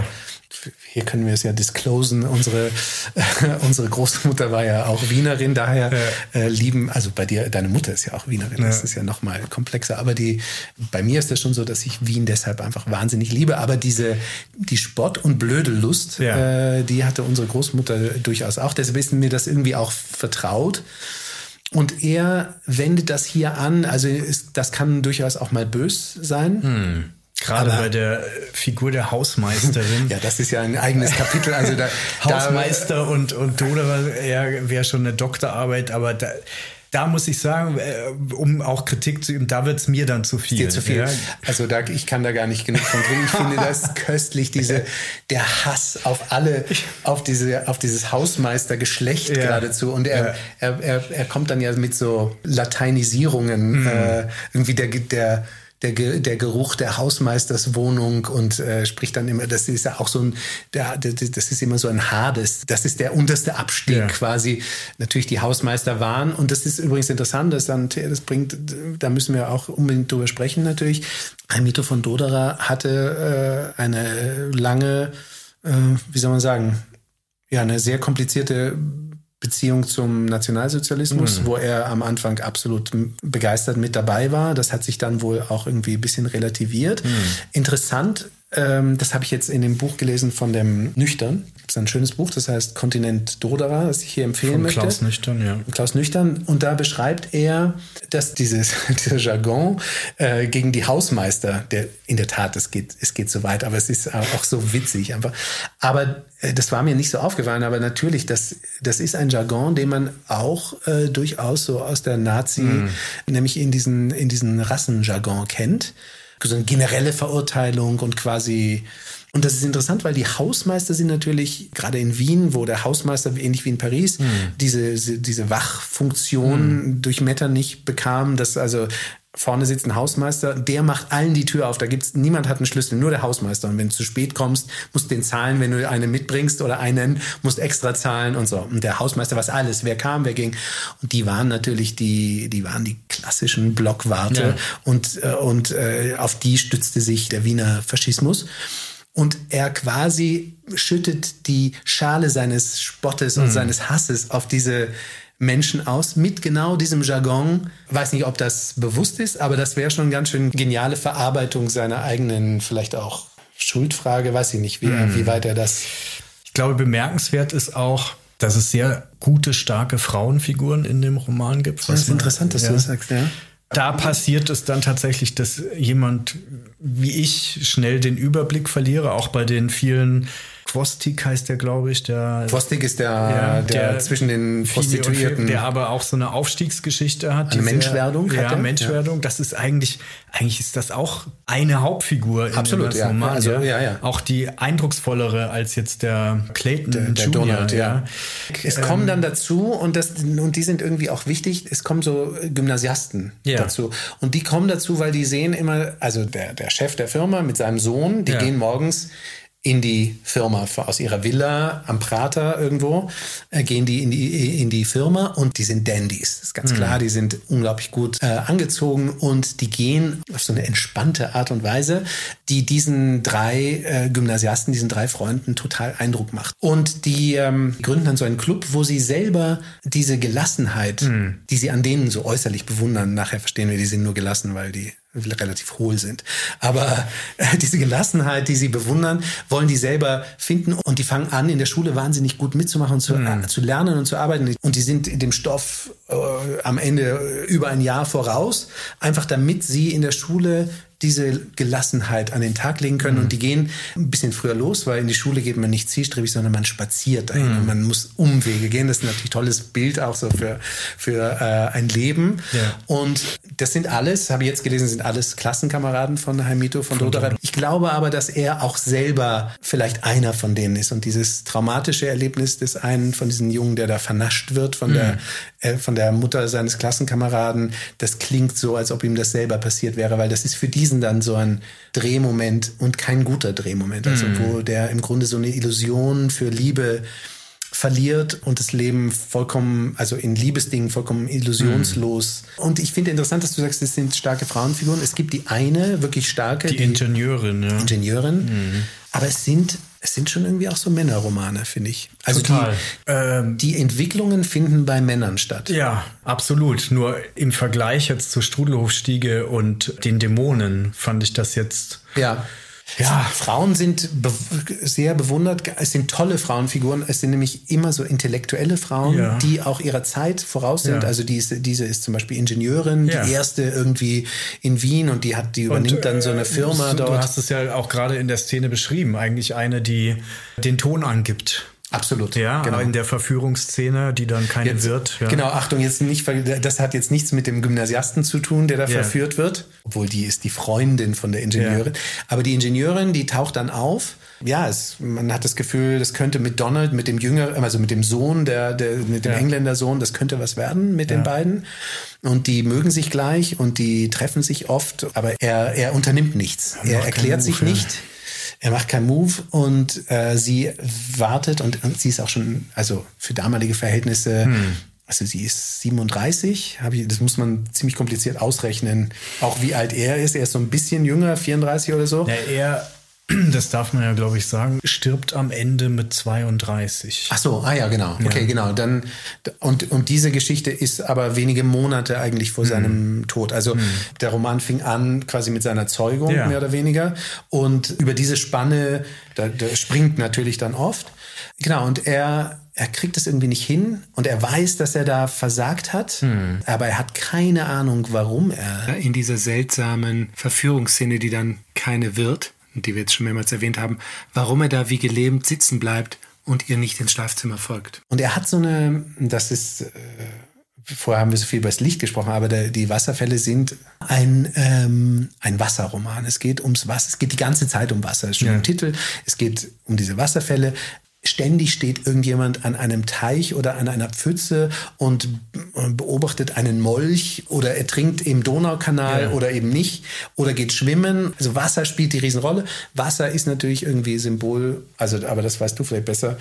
hier können wir es ja disclosen, unsere, äh, unsere Großmutter war ja auch Wienerin, daher ja. äh, lieben, also bei dir, deine Mutter ist ja auch Wienerin, ja. das ist ja noch mal komplexer, aber die, bei mir ist das schon so, dass ich Wien deshalb einfach wahnsinnig liebe, aber diese, die Spott- und Blödellust, ja. äh, die hatte unsere Großmutter durchaus auch, deshalb ist mir das irgendwie auch vertraut. Und er wendet das hier an, also ist, das kann durchaus auch mal bös sein. Hm. Gerade aber bei der Figur der Hausmeisterin. Ja, das ist ja ein eigenes Kapitel. Also da, Hausmeister da, und, und Doderer wäre schon eine Doktorarbeit, aber da, da muss ich sagen, um auch Kritik zu üben, da wird es mir dann zu viel. Dir zu viel. Ja. Also da, ich kann da gar nicht genug von kriegen. Ich finde das köstlich, diese, der Hass auf alle, auf diese, auf dieses Hausmeistergeschlecht ja. geradezu. Und er, ja. er, er, er kommt dann ja mit so Lateinisierungen, mhm. äh, irgendwie der, der, Der, der Geruch der Hausmeisterswohnung und äh, spricht dann immer, das ist ja auch so ein, der, der, das ist immer so ein Hades, das ist der unterste Abstieg ja. quasi, natürlich die Hausmeister waren und das ist übrigens interessant, das, dann, das bringt, da müssen wir auch unbedingt drüber sprechen natürlich. Heimito von Doderer hatte äh, eine lange, äh, wie soll man sagen, ja, eine sehr komplizierte Beziehung zum Nationalsozialismus, mhm. wo er am Anfang absolut begeistert mit dabei war. Das hat sich dann wohl auch irgendwie ein bisschen relativiert. Mhm. Interessant, ähm, das habe ich jetzt in dem Buch gelesen von dem Nüchtern. Das ist ein schönes Buch, das heißt Kontinent Doderer, das ich hier empfehlen von möchte. Klaus Nüchtern, ja. Klaus Nüchtern. Und da beschreibt er, dass dieses, dieser Jargon äh, gegen die Hausmeister, der in der Tat, es geht, es geht so weit, aber es ist auch so witzig einfach. Aber äh, das war mir nicht so aufgefallen, aber natürlich, das, das ist ein Jargon, den man auch äh, durchaus so aus der Nazi, mhm. nämlich in diesen, in diesen Rassenjargon kennt. So eine generelle Verurteilung und quasi. Und das ist interessant, weil die Hausmeister sind natürlich, gerade in Wien, wo der Hausmeister, ähnlich wie in Paris, mhm. diese, diese Wachfunktion mhm. durch Metternich bekam, dass also vorne sitzt ein Hausmeister, der macht allen die Tür auf. Da gibt's, niemand hat einen Schlüssel, nur der Hausmeister. Und wenn du zu spät kommst, musst du den zahlen, wenn du einen mitbringst oder einen, musst extra zahlen und so. Und der Hausmeister weiß alles, wer kam, wer ging. Und die waren natürlich die, die waren die klassischen Blockwarte. Ja. Und, und äh, auf die stützte sich der Wiener Faschismus. Und er quasi schüttet die Schale seines Spottes und mhm. seines Hasses auf diese Menschen aus mit genau diesem Jargon. Weiß nicht, ob das bewusst ist, aber das wäre schon eine ganz schön geniale Verarbeitung seiner eigenen, vielleicht auch Schuldfrage, weiß ich nicht, wie, mhm. wie weit er das... Ich glaube, bemerkenswert ist auch, dass es sehr gute, starke Frauenfiguren in dem Roman gibt. Das ist interessant, dass ja. du das sagst, ja. Da passiert es dann tatsächlich, dass jemand wie ich schnell den Überblick verliere, auch bei den vielen... Quostik heißt der, glaube ich. Der, Quostik ist der, ja, der, der zwischen den Prostituierten. Der aber auch so eine Aufstiegsgeschichte hat. Eine Menschwerdung sehr, hat Ja, Menschwerdung. Ja. Das ist eigentlich, eigentlich ist das auch eine Hauptfigur Absolut, in ja. Roman. Also, ja. Ja, ja. Auch die eindrucksvollere als jetzt der Clayton der, der Junior Donald, ja. ja. Es ähm, kommen dann dazu, und, das, und die sind irgendwie auch wichtig, es kommen so Gymnasiasten ja. dazu. Und die kommen dazu, weil die sehen immer, also der, der Chef der Firma mit seinem Sohn, die ja. gehen morgens in die Firma, aus ihrer Villa am Prater irgendwo, äh, gehen die in die in die Firma und die sind Dandys. Das ist ganz mhm. klar, die sind unglaublich gut äh, angezogen und die gehen auf so eine entspannte Art und Weise, die diesen drei äh, Gymnasiasten, diesen drei Freunden total Eindruck macht. Und die ähm, gründen dann so einen Club, wo sie selber diese Gelassenheit, mhm. die sie an denen so äußerlich bewundern, nachher verstehen wir, die sind nur gelassen, weil die relativ hohl sind. Aber äh, diese Gelassenheit, die sie bewundern, wollen die selber finden und die fangen an, in der Schule wahnsinnig gut mitzumachen und zu, mhm. äh, zu lernen und zu arbeiten. Und die sind dem Stoff äh, am Ende über ein Jahr voraus, einfach damit sie in der Schule diese Gelassenheit an den Tag legen können. Mhm. Und die gehen ein bisschen früher los, weil in die Schule geht man nicht zielstrebig, sondern man spaziert dahin. Mhm. Und man muss Umwege gehen. Das ist natürlich ein tolles Bild auch so für, für äh, ein Leben. Ja. Und das sind alles, habe ich jetzt gelesen, sind alles Klassenkameraden von Heimito von Doderer. Ich glaube aber, dass er auch selber vielleicht einer von denen ist. Und dieses traumatische Erlebnis des einen von diesen Jungen, der da vernascht wird von, mhm. der, äh, von der Mutter seines Klassenkameraden, das klingt so, als ob ihm das selber passiert wäre, weil das ist für diesen dann so ein Drehmoment und kein guter Drehmoment, also mm. wo der im Grunde so eine Illusion für Liebe verliert und das Leben vollkommen, also in Liebesdingen vollkommen illusionslos. Mhm. Und ich finde interessant, dass du sagst, das sind starke Frauenfiguren. Es gibt die eine wirklich starke. Die, die Ingenieurin, ja. Ingenieurin. Mhm. Aber es sind, es sind schon irgendwie auch so Männerromane, finde ich. Also Total. Die, ähm, die Entwicklungen finden bei Männern statt. Ja, absolut. Nur im Vergleich jetzt zu Strudelhofstiege und den Dämonen fand ich das jetzt... Ja. Ja, Frauen sind be- sehr bewundert. Es sind tolle Frauenfiguren. Es sind nämlich immer so intellektuelle Frauen, ja. die auch ihrer Zeit voraus sind. Ja. Also die ist, diese ist zum Beispiel Ingenieurin, ja. die erste irgendwie in Wien und die hat, die übernimmt und, dann so eine Firma du, dort. Du hast es ja auch gerade in der Szene beschrieben. Eigentlich eine, die den Ton angibt. Absolut. Ja, genau. In der Verführungsszene, die dann keine jetzt, wird. Ja. Genau, Achtung, jetzt nicht, das hat jetzt nichts mit dem Gymnasiasten zu tun, der da ja. verführt wird, obwohl die ist die Freundin von der Ingenieurin. Ja. Aber die Ingenieurin, die taucht dann auf. Ja, es, man hat das Gefühl, das könnte mit Donald, mit dem Jünger, also mit dem Sohn, der, der mit dem ja. Engländersohn, das könnte was werden mit ja. den beiden. Und die mögen sich gleich und die treffen sich oft, aber er, er unternimmt nichts. Er, er erklärt sich Move, nicht. Ja. Er macht keinen Move und äh, sie wartet und, und sie ist auch schon, also für damalige Verhältnisse, hm. also sie ist siebenunddreißig, hab ich, das muss man ziemlich kompliziert ausrechnen, auch wie alt er ist. Er ist so ein bisschen jünger, vierunddreißig oder so. Ja, er, das darf man ja, glaube ich, sagen, stirbt am Ende mit zweiunddreißig. Ach so, ah ja, genau. Okay, ja. genau. Dann, und, und diese Geschichte ist aber wenige Monate eigentlich vor mhm. seinem Tod. Also mhm. der Roman fing an quasi mit seiner Zeugung, ja. mehr oder weniger. Und über diese Spanne, da, da springt natürlich dann oft. Genau, und er... Er kriegt es irgendwie nicht hin und er weiß, dass er da versagt hat, hm. aber er hat keine Ahnung, warum er in dieser seltsamen Verführungsszene, die dann keine wird, die wir jetzt schon mehrmals erwähnt haben, warum er da wie gelähmt sitzen bleibt und ihr nicht ins Schlafzimmer folgt. Und er hat so eine, das ist, äh, vorher haben wir so viel über das Licht gesprochen, aber der, die Wasserfälle sind ein, ähm, ein Wasserroman. Es geht ums Wasser, es geht die ganze Zeit um Wasser, das ist schon ja. im Titel. Es geht um diese Wasserfälle. Ständig steht irgendjemand an einem Teich oder an einer Pfütze und beobachtet einen Molch oder er trinkt im Donaukanal ja. oder eben nicht oder geht schwimmen. Also Wasser spielt die Riesenrolle. Wasser ist natürlich irgendwie Symbol, also aber das weißt du vielleicht besser,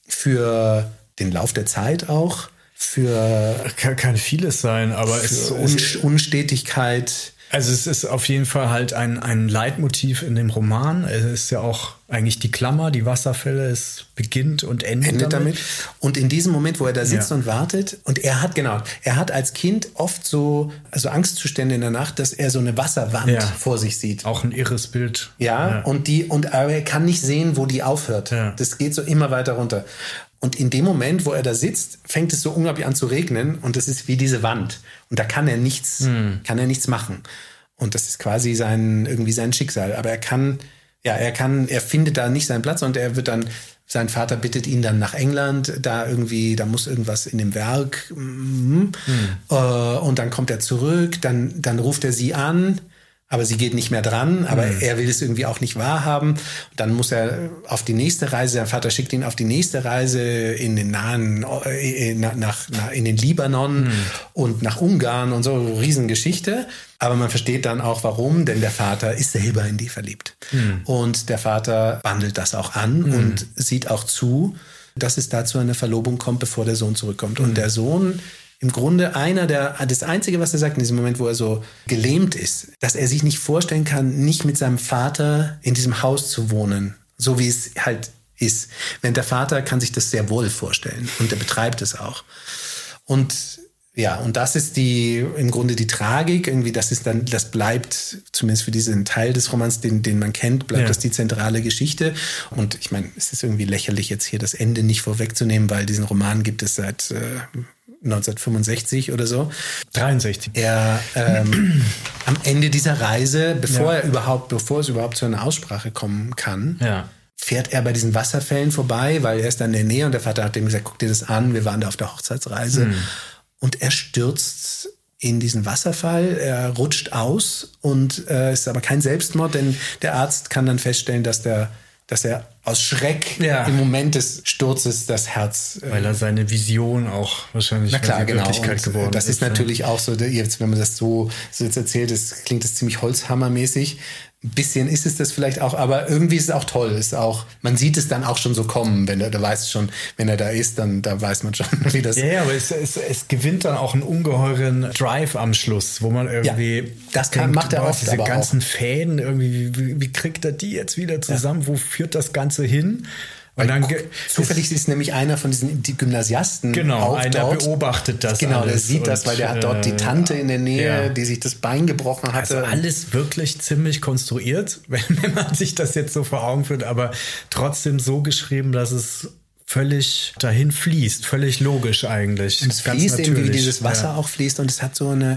für den Lauf der Zeit auch, für... Kann, kann vieles sein, aber es ist Un- Unstetigkeit. Also es ist auf jeden Fall halt ein, ein Leitmotiv in dem Roman. Es ist ja auch eigentlich die Klammer, die Wasserfälle, es beginnt und endet, endet damit. damit. Und in diesem Moment, wo er da sitzt ja. und wartet, und er hat, genau, er hat als Kind oft so also Angstzustände in der Nacht, dass er so eine Wasserwand ja. vor sich sieht. Auch ein irres Bild. Ja, ja. und die, und aber er kann nicht sehen, wo die aufhört. Ja. Das geht so immer weiter runter. Und in dem Moment, wo er da sitzt, fängt es so unglaublich an zu regnen und das ist wie diese Wand. Und da kann er nichts, hm. kann er nichts machen. Und das ist quasi sein, irgendwie sein Schicksal. Aber er kann, ja, er kann, er findet da nicht seinen Platz und er wird dann, sein Vater bittet ihn dann nach England, da irgendwie, da muss irgendwas in dem Werk, mm, hm. äh, und dann kommt er zurück, dann, dann ruft er sie an, aber sie geht nicht mehr dran, aber mhm. er will es irgendwie auch nicht wahrhaben. Dann muss er auf die nächste Reise, sein Vater schickt ihn auf die nächste Reise in den nahen, äh, nach, nach, in den Libanon mhm. und nach Ungarn und so, Riesengeschichte. Aber man versteht dann auch, warum, denn der Vater ist selber in die verliebt. Mhm. Und der Vater wandelt das auch an mhm. und sieht auch zu, dass es da zu einer Verlobung kommt, bevor der Sohn zurückkommt. Mhm. Und der Sohn im Grunde einer der, das Einzige, was er sagt in diesem Moment, wo er so gelähmt ist, dass er sich nicht vorstellen kann, nicht mit seinem Vater in diesem Haus zu wohnen, so wie es halt ist. Während der Vater kann sich das sehr wohl vorstellen und er betreibt es auch. Und ja, und das ist die, im Grunde die Tragik, irgendwie, das ist dann, das bleibt, zumindest für diesen Teil des Romans, den, den man kennt, bleibt ja. das die zentrale Geschichte. Und ich meine, es ist irgendwie lächerlich, jetzt hier das Ende nicht vorwegzunehmen, weil diesen Roman gibt es seit äh, neunzehnhundertfünfundsechzig oder so. dreiundsechzig. Er ähm, am Ende dieser Reise, bevor ja. er überhaupt, bevor es überhaupt zu einer Aussprache kommen kann, ja. fährt er bei diesen Wasserfällen vorbei, weil er ist dann in der Nähe und der Vater hat ihm gesagt, guck dir das an, wir waren da auf der Hochzeitsreise. Hm. Und er stürzt in diesen Wasserfall, er rutscht aus und es äh, ist aber kein Selbstmord, denn der Arzt kann dann feststellen, dass der dass er aus Schreck ja. im Moment des Sturzes das Herz. Äh, Weil er seine Vision auch wahrscheinlich na klar, genau. Wirklichkeit geworden das ist. Das ist natürlich ja. auch so, jetzt, wenn man das so, so jetzt erzählt, das klingt das ziemlich holzhammermäßig. Ein bisschen ist es das vielleicht auch, aber irgendwie ist es auch toll. Ist auch, man sieht es dann auch schon so kommen, wenn er, da weiß schon, wenn er da ist, dann da weiß man schon, wie das. Ja, ja, aber es, es, es gewinnt dann auch einen ungeheuren Drive am Schluss, wo man irgendwie. Ja, das kann, denkt, macht er oft, diese aber ganzen auch. Fäden irgendwie, wie, wie kriegt er die jetzt wieder zusammen? Ja. Wo führt das Ganze hin? Und dann zufällig ist nämlich einer von diesen die Gymnasiasten. Genau, einer dort. beobachtet das. Genau, alles der sieht das, weil der hat dort die Tante in der Nähe, ja. die sich das Bein gebrochen hatte. Also alles wirklich ziemlich konstruiert, wenn, wenn man sich das jetzt so vor Augen führt, aber trotzdem so geschrieben, dass es völlig dahin fließt, völlig logisch eigentlich. Und es fließt irgendwie, wie dieses Wasser ja. auch fließt, und es hat so eine,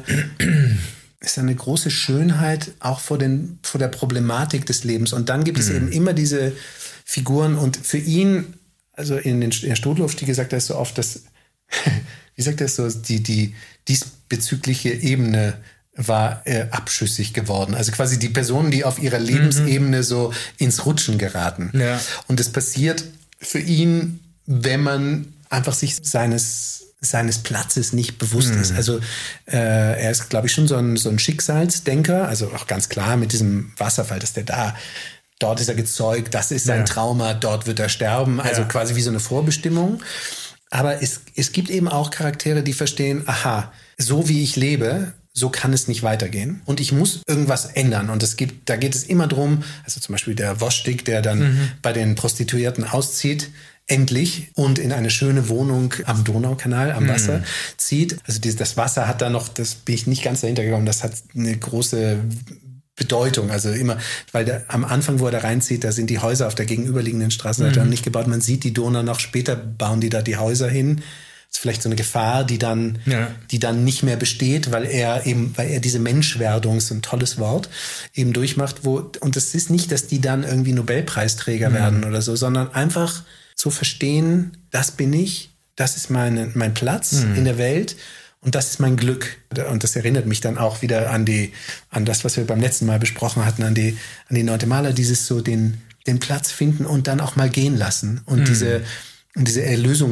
ist eine große Schönheit auch vor, den, vor der Problematik des Lebens. Und dann gibt es mhm. eben immer diese Figuren, und für ihn, also in, den, in der Stodelhof-Stiege sagt er so oft, dass, wie sagt er so, die, die diesbezügliche Ebene war äh, abschüssig geworden. Also quasi die Personen, die auf ihrer Lebensebene mhm. so ins Rutschen geraten. Ja. Und das passiert für ihn, wenn man einfach sich seines seines Platzes nicht bewusst mhm. ist. Also äh, er ist, glaube ich, schon so ein, so ein Schicksalsdenker, also auch ganz klar mit diesem Wasserfall, dass der da dort ist er gezeugt, das ist sein ja. Trauma, dort wird er sterben. Also ja. quasi wie so eine Vorbestimmung. Aber es, es gibt eben auch Charaktere, die verstehen, aha, so wie ich lebe, so kann es nicht weitergehen. Und ich muss irgendwas ändern. Und es gibt, da geht es immer drum, also zum Beispiel der Woschtik, der dann mhm. bei den Prostituierten auszieht, endlich, und in eine schöne Wohnung am Donaukanal, am Wasser mhm. zieht. Also dieses, das Wasser hat da noch, das bin ich nicht ganz dahinter gekommen, das hat eine große Bedeutung, also immer, weil der, am Anfang, wo er da reinzieht, da sind die Häuser auf der gegenüberliegenden Straßenseite mhm. noch nicht gebaut. Man sieht die Donau noch, später bauen die da die Häuser hin. Das ist vielleicht so eine Gefahr, die dann, ja. die dann nicht mehr besteht, weil er eben, weil er diese Menschwerdung, so ein tolles Wort, eben durchmacht, wo, und es ist nicht, dass die dann irgendwie Nobelpreisträger mhm. werden oder so, sondern einfach so verstehen, das bin ich, das ist meine, mein Platz mhm. in der Welt. Und das ist mein Glück. Und das erinnert mich dann auch wieder an die, an das, was wir beim letzten Mal besprochen hatten, an die, an die Neunte Maler, dieses so den, den Platz finden und dann auch mal gehen lassen. Und mhm. diese, und diese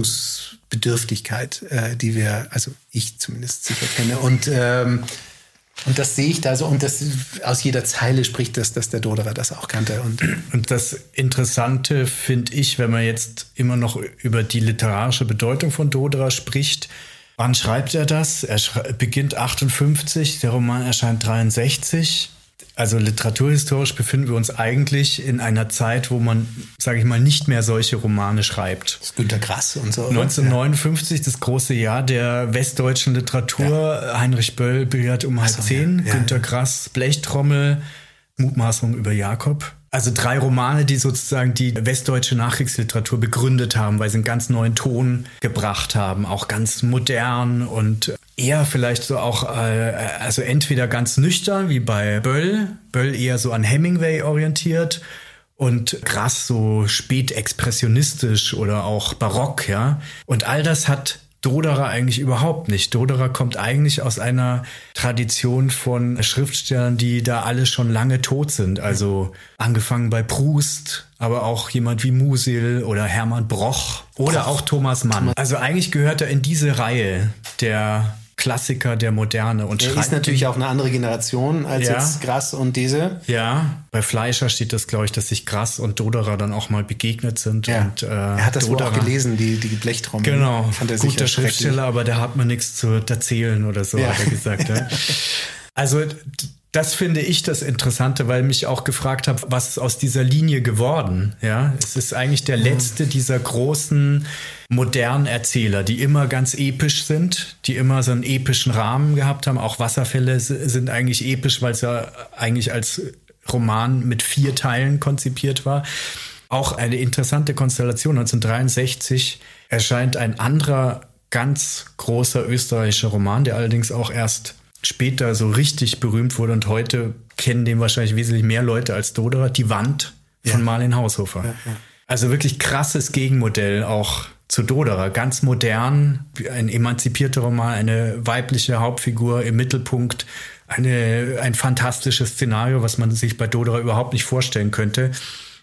Erlösungsbedürftigkeit, äh, die wir, also ich zumindest sicher kenne. Und, ähm, und das sehe ich da so. Und das, aus jeder Zeile spricht das, dass der Doderer das auch kannte. Und, und das Interessante finde ich, wenn man jetzt immer noch über die literarische Bedeutung von Doderer spricht. Wann schreibt er das? Er schrei- beginnt achtundfünfzig, der Roman erscheint dreiundsechzig. Also literaturhistorisch befinden wir uns eigentlich in einer Zeit, wo man, sage ich mal, nicht mehr solche Romane schreibt. Das ist Günter Grass und so. neunzehnhundertneunundfünfzig, ja. Das große Jahr der westdeutschen Literatur. Ja. Heinrich Böll, Billard um halb so, zehn. Ja. Günter Grass, Blechtrommel, Mutmaßung über Jakob. Also drei Romane, die sozusagen die westdeutsche Nachkriegsliteratur begründet haben, weil sie einen ganz neuen Ton gebracht haben, auch ganz modern und eher vielleicht so auch, äh, also entweder ganz nüchtern wie bei Böll, Böll eher so an Hemingway orientiert und Grass so spätexpressionistisch oder auch barock, ja. Und all das hat Doderer eigentlich überhaupt nicht. Doderer kommt eigentlich aus einer Tradition von Schriftstellern, die da alle schon lange tot sind. Also angefangen bei Proust, aber auch jemand wie Musil oder Hermann Broch oder auch Thomas Mann. Also eigentlich gehört er in diese Reihe der Klassiker der Moderne. Und er ist natürlich auch eine andere Generation als ja. jetzt Grass und diese. Ja, bei Fleischer steht das, glaube ich, dass sich Grass und Doderer dann auch mal begegnet sind. Ja. Und, äh, er hat das Doderer, wohl auch gelesen, die, die Blechtrommel. Genau, fand er guter Schriftsteller, aber da hat man nichts zu erzählen oder so, ja. hat er gesagt. Ja. Also das finde ich das Interessante, weil mich auch gefragt habe, was ist aus dieser Linie geworden? Ja, es ist eigentlich der letzte dieser großen modernen Erzähler, die immer ganz episch sind, die immer so einen epischen Rahmen gehabt haben. Auch Wasserfälle sind eigentlich episch, weil es ja eigentlich als Roman mit vier Teilen konzipiert war. Auch eine interessante Konstellation. neunzehnhundertdreiundsechzig erscheint ein anderer ganz großer österreichischer Roman, der allerdings auch erst später so richtig berühmt wurde und heute kennen den wahrscheinlich wesentlich mehr Leute als Doderer, Die Wand von ja. Marlene Haushofer. Ja, ja. Also wirklich krasses Gegenmodell auch zu Doderer. Ganz modern, ein emanzipierter Roman, eine weibliche Hauptfigur im Mittelpunkt, eine, ein fantastisches Szenario, was man sich bei Doderer überhaupt nicht vorstellen könnte.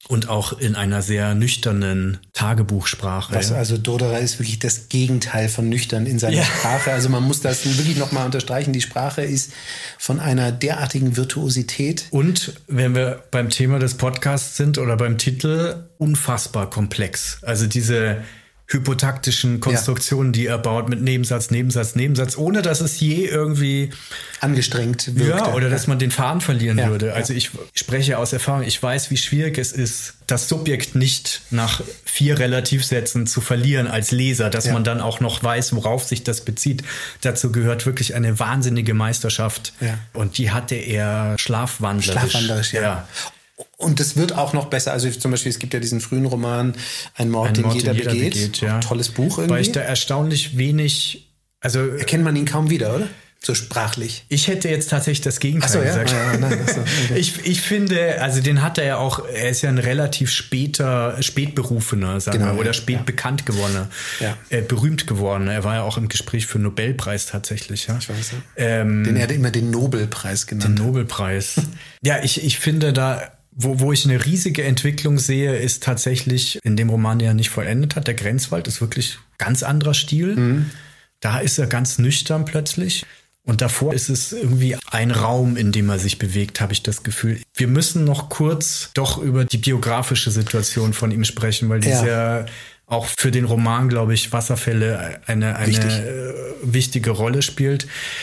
und auch in einer sehr nüchternen Tagebuchsprache. Was, also Doderer ist wirklich das Gegenteil von nüchtern in seiner ja. Sprache. Also man muss das wirklich nochmal unterstreichen. Die Sprache ist von einer derartigen Virtuosität. Und wenn wir beim Thema des Podcasts sind oder beim Titel, unfassbar komplex. Also diese hypotaktischen Konstruktionen, ja. die er baut mit Nebensatz, Nebensatz, Nebensatz, ohne dass es je irgendwie angestrengt wirkt. Ja, oder dass man den Faden verlieren ja, würde. ja. Also ich spreche aus Erfahrung, ich weiß, wie schwierig es ist, das Subjekt nicht nach vier Relativsätzen zu verlieren als Leser, dass ja. man dann auch noch weiß, worauf sich das bezieht. Dazu gehört wirklich eine wahnsinnige Meisterschaft. Ja. Und die hatte er schlafwandlerisch. Schlafwandlerisch, ja. ja. Und das wird auch noch besser. Also zum Beispiel, es gibt ja diesen frühen Roman, Ein Mord, Ein den, Mord jeder den jeder begeht. begeht ja. Tolles Buch irgendwie. Weil ich da erstaunlich wenig... Also erkennt man ihn kaum wieder, oder? So sprachlich. Ich hätte jetzt tatsächlich das Gegenteil ach so, ja? gesagt. Ah, ja, nein, ach so, okay. ich, ich finde, also den hat er ja auch, er ist ja ein relativ später, spätberufener, sagen genau, wir, oder ja, spät ja. bekannt gewordener, ja. äh, berühmt geworden. Er war ja auch im Gespräch für den Nobelpreis tatsächlich. Ja. Ich weiß, ja. Ähm, den er hat immer den Nobelpreis genannt. Den Nobelpreis. ja, ich, ich finde da... Wo, wo ich eine riesige Entwicklung sehe, ist tatsächlich in dem Roman, den er nicht vollendet hat, Der Grenzwald ist wirklich ganz anderer Stil. Mhm. Da ist er ganz nüchtern plötzlich. Und davor ist es irgendwie ein Raum, in dem er sich bewegt, habe ich das Gefühl. Wir müssen noch kurz doch über die biografische Situation von ihm sprechen, weil die ja. sehr auch für den Roman, glaube ich, Wasserfälle eine, eine äh, wichtige Rolle spielt.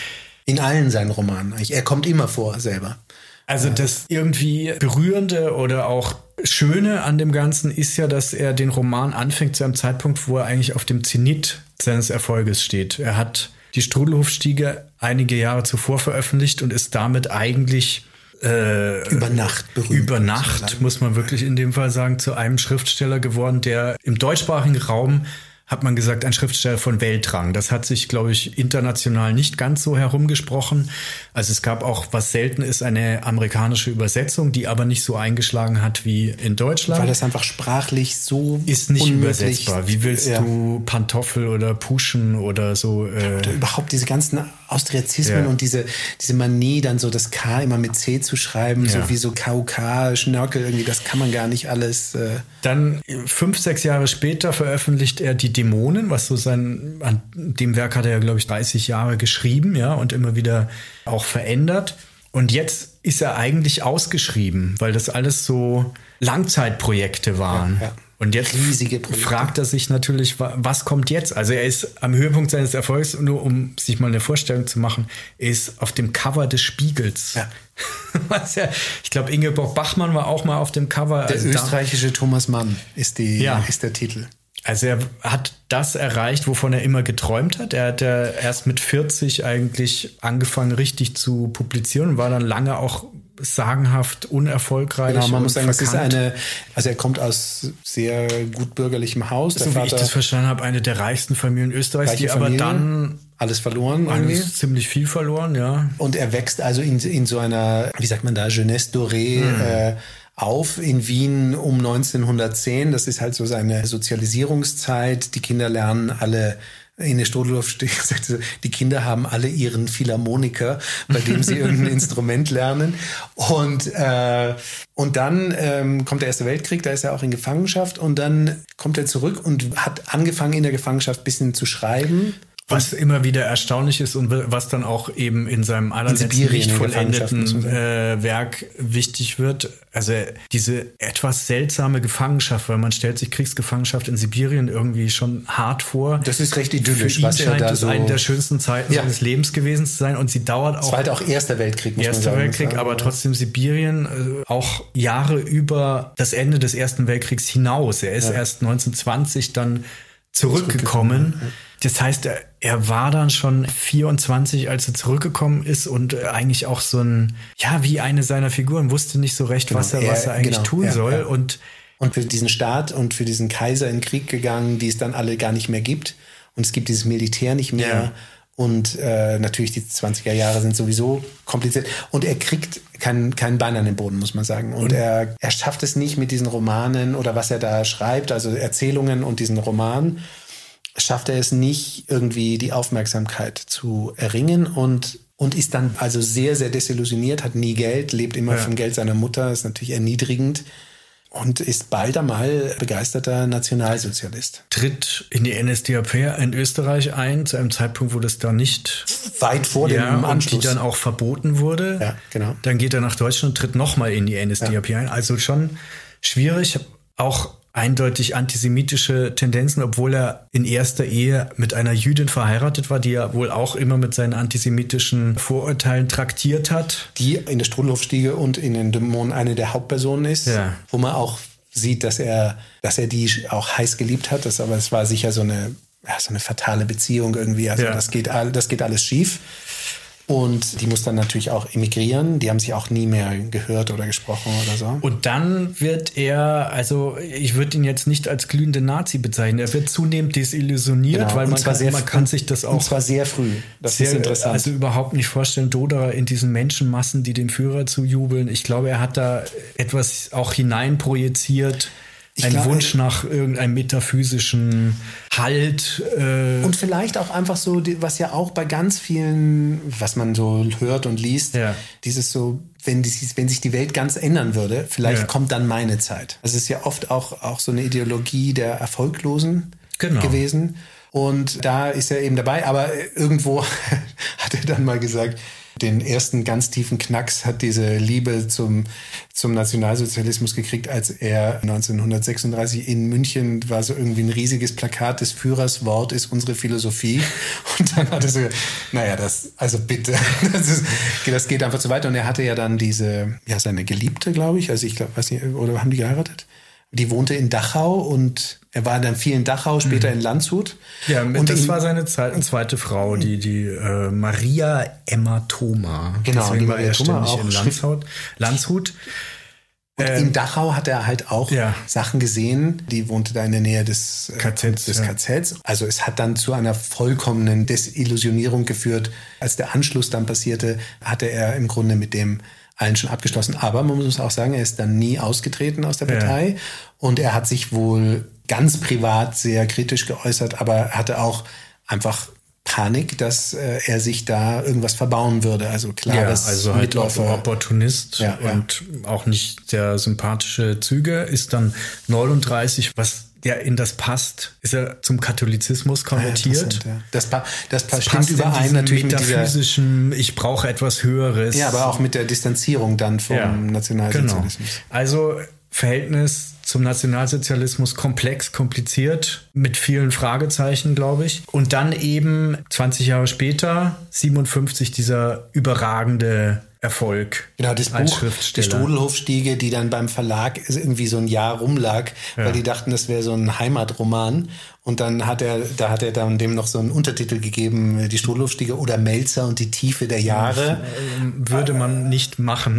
In allen seinen Romanen eigentlich. Er kommt immer vor selber. Also das irgendwie Berührende oder auch Schöne an dem Ganzen ist ja, dass er den Roman anfängt zu einem Zeitpunkt, wo er eigentlich auf dem Zenit seines Erfolges steht. Er hat die Strudelhofstiege einige Jahre zuvor veröffentlicht und ist damit eigentlich äh, über Nacht berühmt. Über Nacht, muss man wirklich in dem Fall sagen, zu einem Schriftsteller geworden, der im deutschsprachigen Raum, hat man gesagt, ein Schriftsteller von Weltrang. Das hat sich, glaube ich, international nicht ganz so herumgesprochen. Also es gab auch, was selten ist, eine amerikanische Übersetzung, die aber nicht so eingeschlagen hat wie in Deutschland. Weil das einfach sprachlich so ist nicht unmöglich. Übersetzbar. Wie willst ja. du Pantoffel oder Puschen oder so? Äh oder überhaupt diese ganzen Austriazismen ja. und diese, diese Manie, dann so das K immer mit C zu schreiben, ja. so wie so K U K, Schnörkel, irgendwie, das kann man gar nicht alles. Äh Dann fünf, sechs Jahre später veröffentlicht er die Dämonen, was so sein, an dem Werk hat er ja, glaube ich, dreißig Jahre geschrieben, ja, und immer wieder auch verändert. Und jetzt ist er eigentlich ausgeschrieben, weil das alles so Langzeitprojekte waren. Ja, ja. Und jetzt riesige Projekte. Fragt er sich natürlich, was kommt jetzt? Also er ist am Höhepunkt seines Erfolgs, nur um sich mal eine Vorstellung zu machen, er ist auf dem Cover des Spiegels. Ja. Was ja, ich glaube, Ingeborg Bachmann war auch mal auf dem Cover. Der also österreichische Thomas Mann ist, die, ja. ist der Titel. Also er hat das erreicht, wovon er immer geträumt hat. Er hat ja erst mit vierzig eigentlich angefangen, richtig zu publizieren und war dann lange auch sagenhaft unerfolgreich. Genau, man und muss sagen, es ist verkannt. eine, also er kommt aus sehr gut bürgerlichem Haus. So wie ich das verstanden habe, eine der reichsten Familien Österreichs, die Familie, aber dann alles verloren. Alles ziemlich viel verloren, ja. Und er wächst also in, in so einer, wie sagt man da, Jeunesse dorée, hm. äh, auf in Wien um neunzehnhundertzehn. Das ist halt so seine Sozialisierungszeit. Die Kinder lernen alle, Ine Strudelhoff sagte, die Kinder haben alle ihren Philharmoniker, bei dem sie irgendein Instrument lernen. Und, äh, und dann ähm, kommt der Erste Weltkrieg, da ist er auch in Gefangenschaft. Und dann kommt er zurück und hat angefangen in der Gefangenschaft ein bisschen zu schreiben. Was immer wieder erstaunlich ist und was dann auch eben in seinem allerletzten nicht vollendeten äh, Werk wichtig wird. Also diese etwas seltsame Gefangenschaft, weil man stellt sich Kriegsgefangenschaft in Sibirien irgendwie schon hart vor. Das ist recht idyllisch. Für ihn was scheint ja da es so eine der schönsten Zeiten ja. seines Lebens gewesen zu sein und sie dauert auch. Zweiter auch Erster Weltkrieg, muss Erster man sagen. Weltkrieg, sagen, aber trotzdem Sibirien äh, auch Jahre über das Ende des Ersten Weltkriegs hinaus. Er ist ja. erst neunzehnhundertzwanzig dann zurückgekommen. zurückgekommen. Das heißt, er, er war dann schon vierundzwanzig, als er zurückgekommen ist und eigentlich auch so ein, ja, wie eine seiner Figuren, wusste nicht so recht, genau. was er, was er eigentlich genau. tun ja, soll. Ja. Und, und für diesen Staat und für diesen Kaiser in den Krieg gegangen, die es dann alle gar nicht mehr gibt. Und es gibt dieses Militär nicht mehr. Ja. Und äh, natürlich die zwanziger Jahre sind sowieso kompliziert. Und er kriegt kein, kein Bein an den Boden, muss man sagen. Und, und er, er schafft es nicht mit diesen Romanen oder was er da schreibt, also Erzählungen und diesen Roman, schafft er es nicht, irgendwie die Aufmerksamkeit zu erringen und, und ist dann also sehr, sehr desillusioniert, hat nie Geld, lebt immer ja. vom Geld seiner Mutter, ist natürlich erniedrigend. und ist bald einmal begeisterter Nationalsozialist. Tritt in die N S D A P in Österreich ein, zu einem Zeitpunkt, wo das da nicht... Weit vor ja, dem Anschluss. Und die dann auch verboten wurde. Ja, genau. Dann geht er nach Deutschland und tritt nochmal in die N S D A P ja. ein. Also schon schwierig, auch eindeutig antisemitische Tendenzen, obwohl er in erster Ehe mit einer Jüdin verheiratet war, die er wohl auch immer mit seinen antisemitischen Vorurteilen traktiert hat. Die in der Strudelhofstiege und in den Dämonen eine der Hauptpersonen ist, ja. wo man auch sieht, dass er, dass er die auch heiß geliebt hat. Das, aber es war sicher so eine, ja, so eine fatale Beziehung irgendwie. Also ja. das geht, das geht alles schief. Und die muss dann natürlich auch emigrieren. Die haben sich auch nie mehr gehört oder gesprochen oder so. Und dann wird er, also ich würde ihn jetzt nicht als glühende Nazi bezeichnen. Er wird zunehmend desillusioniert, genau. weil man, kann, sehr, man kann sich das auch... Und zwar sehr früh. Das sehr, ist interessant. Also überhaupt nicht vorstellen, Doderer in diesen Menschenmassen, die dem Führer zujubeln. Ich glaube, er hat da etwas auch hineinprojiziert. Ein glaub, Wunsch nach irgendeinem metaphysischen Halt. Äh und vielleicht auch einfach so, was ja auch bei ganz vielen, was man so hört und liest, ja. dieses so, wenn, die, wenn sich die Welt ganz ändern würde, vielleicht ja. kommt dann meine Zeit. Das ist ja oft auch, auch so eine Ideologie der Erfolglosen genau. gewesen. Und da ist er eben dabei. Aber irgendwo hat er dann mal gesagt, den ersten ganz tiefen Knacks hat diese Liebe zum, zum Nationalsozialismus gekriegt, als er neunzehnhundertsechsunddreißig in München war so irgendwie ein riesiges Plakat des Führers, Wort ist unsere Philosophie. Und dann hat er so, naja, das, also bitte, das, ist, das geht einfach so weiter. Und er hatte ja dann diese, ja, seine Geliebte, glaube ich, also ich glaube, weiß nicht, oder haben die geheiratet? Die wohnte in Dachau und er war dann viel in Dachau, später in Landshut. Ja, und das in, war seine Zeit, zweite Frau, die, die äh, Maria Emma Thoma. Genau, deswegen die war er ständig auch in Landshut. Landshut. Und ähm, in Dachau hat er halt auch ja. Sachen gesehen. Die wohnte da in der Nähe des K Zs. Des ja. K Zs. Also es hat dann zu einer vollkommenen Desillusionierung geführt. Als der Anschluss dann passierte, hatte er im Grunde mit dem allen schon abgeschlossen. Aber man muss auch sagen, er ist dann nie ausgetreten aus der Partei. Ja. Und er hat sich wohl ganz privat sehr kritisch geäußert, aber hatte auch einfach Panik, dass äh, er sich da irgendwas verbauen würde. Also klar, ja, also halt auch Opportunist ja, und ja. auch nicht sehr sympathische Züge. Ist dann neununddreißig, was der in das passt, ist er zum Katholizismus konvertiert. Ja, das, pa- das, pa- das stimmt überein natürlich mit metaphysischen, ich brauche etwas Höheres. Ja, aber auch mit der Distanzierung dann vom ja, Nationalsozialismus. Genau. Also Verhältnis zum Nationalsozialismus komplex, kompliziert, mit vielen Fragezeichen, glaube ich. Und dann eben zwanzig Jahre später, siebenundfünfzig, dieser überragende Erfolg. Genau, das Buch, die Strudelhofstiege, die dann beim Verlag irgendwie so ein Jahr rumlag, ja. weil die dachten, das wäre so ein Heimatroman. Und dann hat er, da hat er dann dem noch so einen Untertitel gegeben, die Strudelhofstiege oder Melzer und die Tiefe der Jahre. Würde man nicht machen.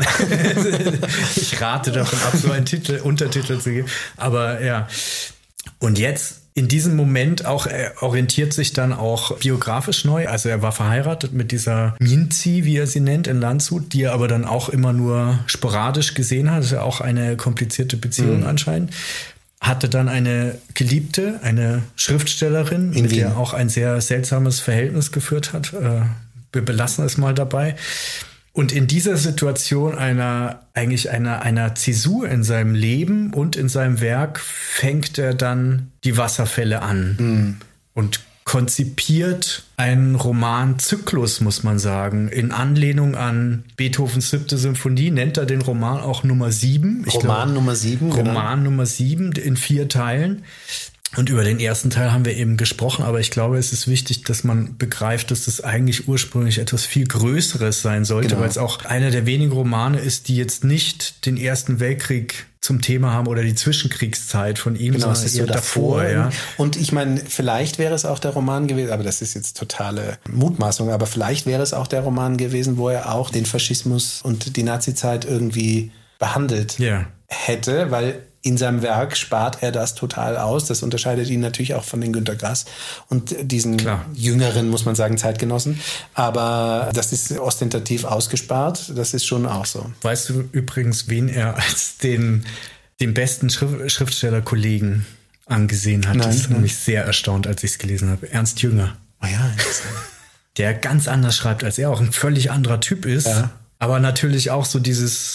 Ich rate davon ab, so einen Titel, Untertitel zu geben. Aber ja. Und jetzt in diesem Moment auch, er orientiert sich dann auch biografisch neu. Also er war verheiratet mit dieser Minzi, wie er sie nennt, in Landshut, die er aber dann auch immer nur sporadisch gesehen hat. Das ist ja auch eine komplizierte Beziehung mhm. anscheinend. Hatte dann eine Geliebte, eine Schriftstellerin, in mit Wien. Der er auch ein sehr seltsames Verhältnis geführt hat. Wir belassen es mal dabei. Und in dieser Situation einer, eigentlich einer, einer Zäsur in seinem Leben und in seinem Werk fängt er dann die Wasserfälle an mhm. und konzipiert einen Romanzyklus, muss man sagen. In Anlehnung an Beethovens siebte Symphonie nennt er den Roman auch Nummer sieben. Ich Roman glaub, Nummer sieben. Roman genau. Nummer sieben in vier Teilen. Und über den ersten Teil haben wir eben gesprochen, aber ich glaube, es ist wichtig, dass man begreift, dass das eigentlich ursprünglich etwas viel Größeres sein sollte, genau. weil es auch einer der wenigen Romane ist, die jetzt nicht den Ersten Weltkrieg zum Thema haben oder die Zwischenkriegszeit von ihm, genau, sondern es ist so davor. davor ja. Und ich meine, vielleicht wäre es auch der Roman gewesen, aber das ist jetzt totale Mutmaßung, aber vielleicht wäre es auch der Roman gewesen, wo er auch den Faschismus und die Nazizeit irgendwie behandelt yeah. hätte, weil in seinem Werk spart er das total aus. Das unterscheidet ihn natürlich auch von den Günter Grass und diesen Klar. jüngeren, muss man sagen, Zeitgenossen. Aber das ist ostentativ ausgespart. Das ist schon auch so. Weißt du übrigens, wen er als den, den besten Schrift, Schriftstellerkollegen angesehen hat? Nein, das hat nein. mich sehr erstaunt, als ich es gelesen habe. Ernst Jünger. Oh ja, interessant. Der ganz anders schreibt als er, auch ein völlig anderer Typ ist. Ja. Aber natürlich auch so dieses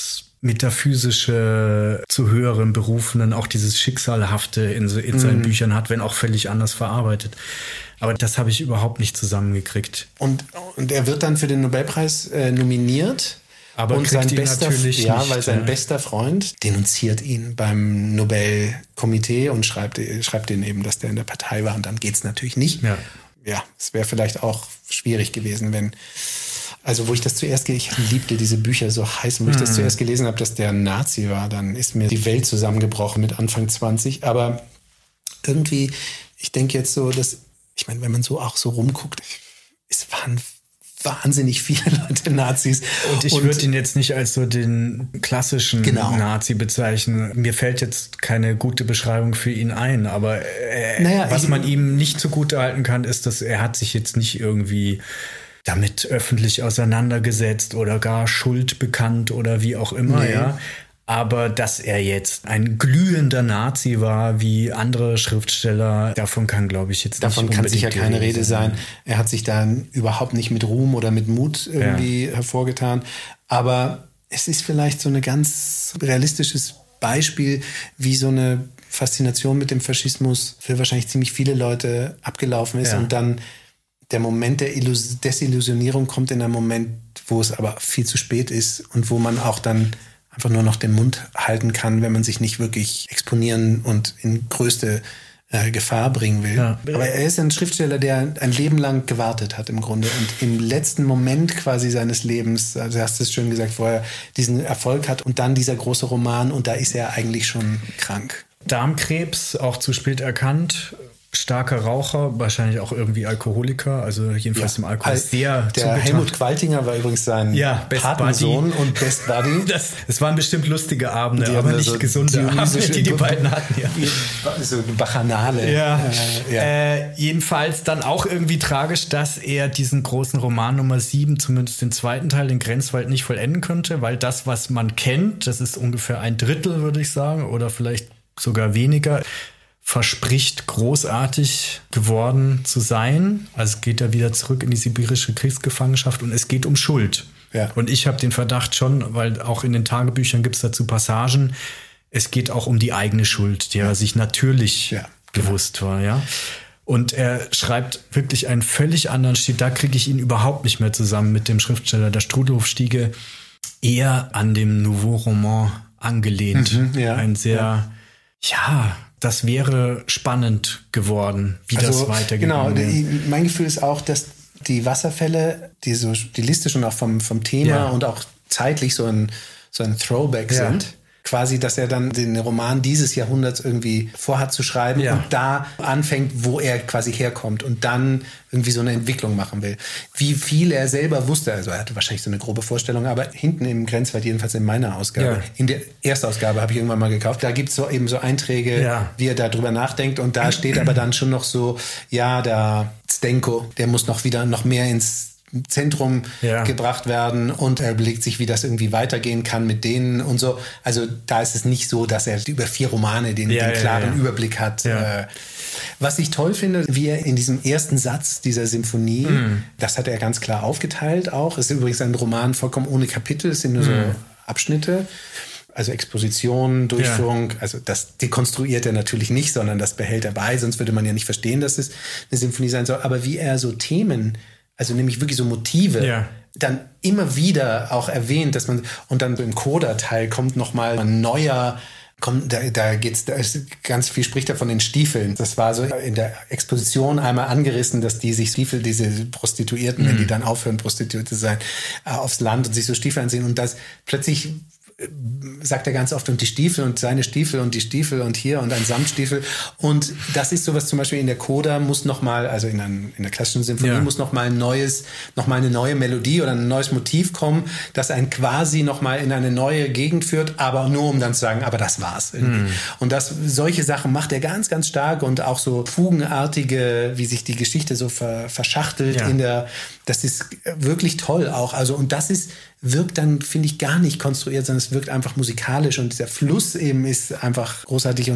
metaphysische, zu höheren Berufenen, auch dieses Schicksalhafte in, in seinen mm. Büchern hat, wenn auch völlig anders verarbeitet. Aber das habe ich überhaupt nicht zusammengekriegt. Und, und er wird dann für den Nobelpreis äh, nominiert. Aber und sein bester, natürlich ja, nicht, weil sein ja. bester Freund denunziert ihn beim Nobelkomitee und schreibt, schreibt denen eben, dass der in der Partei war. Und dann geht's natürlich nicht. Ja, ja, es wäre vielleicht auch schwierig gewesen, wenn... Also wo ich das zuerst, ich liebte diese Bücher so heiß, wo ich das zuerst gelesen habe, dass der ein Nazi war, dann ist mir die Welt zusammengebrochen mit Anfang zwanzig. Aber irgendwie, ich denke jetzt so, dass, ich meine, wenn man so auch so rumguckt, es waren wahnsinnig viele Leute Nazis. Und ich würde ihn jetzt nicht als so den klassischen genau. Nazi bezeichnen. Mir fällt jetzt keine gute Beschreibung für ihn ein, aber äh, naja, was man ihm nicht zugute halten kann, ist, dass er hat sich jetzt nicht irgendwie damit öffentlich auseinandergesetzt oder gar Schuld bekannt oder wie auch immer, nee. ja. Aber dass er jetzt ein glühender Nazi war, wie andere Schriftsteller, davon kann, glaube ich, jetzt davon nicht kann sicher keine Rede Rede sein. Er hat sich da überhaupt nicht mit Ruhm oder mit Mut irgendwie ja. hervorgetan. Aber es ist vielleicht so ein ganz realistisches Beispiel, wie so eine Faszination mit dem Faschismus für wahrscheinlich ziemlich viele Leute abgelaufen ist ja. und dann der Moment der Illus- Desillusionierung kommt in einem Moment, wo es aber viel zu spät ist und wo man auch dann einfach nur noch den Mund halten kann, wenn man sich nicht wirklich exponieren und in größte äh, Gefahr bringen will. Ja. Aber er ist ein Schriftsteller, der ein Leben lang gewartet hat im Grunde und im letzten Moment quasi seines Lebens, also du hast es schön gesagt vorher, diesen Erfolg hat und dann dieser große Roman und da ist er eigentlich schon krank. Darmkrebs, auch zu spät erkannt. Starker Raucher, wahrscheinlich auch irgendwie Alkoholiker, also jedenfalls ja. im Alkohol sehr Der zugetan. Helmut Qualtinger war übrigens sein ja, Patensohn und Best Buddy. Das, das waren bestimmt lustige Abende, die aber nicht so gesunde Abende, die die beiden hatten. Ja. So Bacchanale. Ja. Äh, ja. Äh, jedenfalls dann auch irgendwie tragisch, dass er diesen großen Roman Nummer sieben, zumindest den zweiten Teil, den Grenzwald, nicht vollenden konnte, weil das, was man kennt, das ist ungefähr ein Drittel, würde ich sagen, oder vielleicht sogar weniger, verspricht, großartig geworden zu sein. Also geht er wieder zurück in die sibirische Kriegsgefangenschaft und es geht um Schuld. Ja. Und ich habe den Verdacht schon, weil auch in den Tagebüchern gibt es dazu Passagen, es geht auch um die eigene Schuld, die er sich natürlich ja, bewusst genau. war. Ja. Und er schreibt wirklich einen völlig anderen Stil. Da kriege ich ihn überhaupt nicht mehr zusammen mit dem Schriftsteller der Strudelhofstiege, eher an dem Nouveau Roman angelehnt. Mhm, ja, Ein sehr, ja, ja das wäre spannend geworden, wie also, das weitergegangen wäre. Genau, die, mein Gefühl ist auch, dass die Wasserfälle, die so stilistisch und auch vom, vom Thema ja. und auch zeitlich so ein, so ein Throwback ja. sind. Quasi, dass er dann den Roman dieses Jahrhunderts irgendwie vorhat zu schreiben ja. und da anfängt, wo er quasi herkommt und dann irgendwie so eine Entwicklung machen will. Wie viel er selber wusste, also er hatte wahrscheinlich so eine grobe Vorstellung, aber hinten im Grenzwald, jedenfalls in meiner Ausgabe, ja. in der Erstausgabe habe ich irgendwann mal gekauft, da gibt es so eben so Einträge, ja. wie er da drüber nachdenkt und da steht aber dann schon noch so, ja, der Zdenko, der muss noch wieder noch mehr ins Zentrum ja. gebracht werden und er überlegt sich, wie das irgendwie weitergehen kann mit denen und so. Also da ist es nicht so, dass er über vier Romane den, ja, den klaren ja, ja. Überblick hat. Ja. Was ich toll finde, wie er in diesem ersten Satz dieser Symphonie, mm. das hat er ganz klar aufgeteilt auch. Es ist übrigens ein Roman vollkommen ohne Kapitel, es sind nur mm. so Abschnitte. Also Exposition, Durchführung, ja. also das dekonstruiert er natürlich nicht, sondern das behält er bei, sonst würde man ja nicht verstehen, dass es eine Symphonie sein soll. Aber wie er so Themen, also nämlich wirklich so Motive, ja. dann immer wieder auch erwähnt, dass man, und dann im Coda-Teil kommt nochmal ein neuer, kommt, da, da geht's, da ist ganz viel spricht er von den Stiefeln. Das war so in der Exposition einmal angerissen, dass die sich Stiefel, diese Prostituierten, mhm. wenn die dann aufhören, Prostituierte zu sein, aufs Land und sich so Stiefel ansehen und das plötzlich sagt er ganz oft, und die Stiefel und seine Stiefel und die Stiefel und hier und ein Samtstiefel. Und das ist sowas zum Beispiel in der Coda muss nochmal, also in, einem, in der klassischen Symphonie ja. muss nochmal ein neues, nochmal eine neue Melodie oder ein neues Motiv kommen, das einen quasi nochmal in eine neue Gegend führt, aber nur um dann zu sagen, aber das war's irgendwie. Mhm. Und das, solche Sachen macht er ganz, ganz stark und auch so fugenartige, wie sich die Geschichte so ver, verschachtelt ja. in der, das ist wirklich toll auch. Also, und das ist, wirkt dann, finde ich, gar nicht konstruiert, sondern es wirkt einfach musikalisch und dieser Fluss eben ist einfach großartig und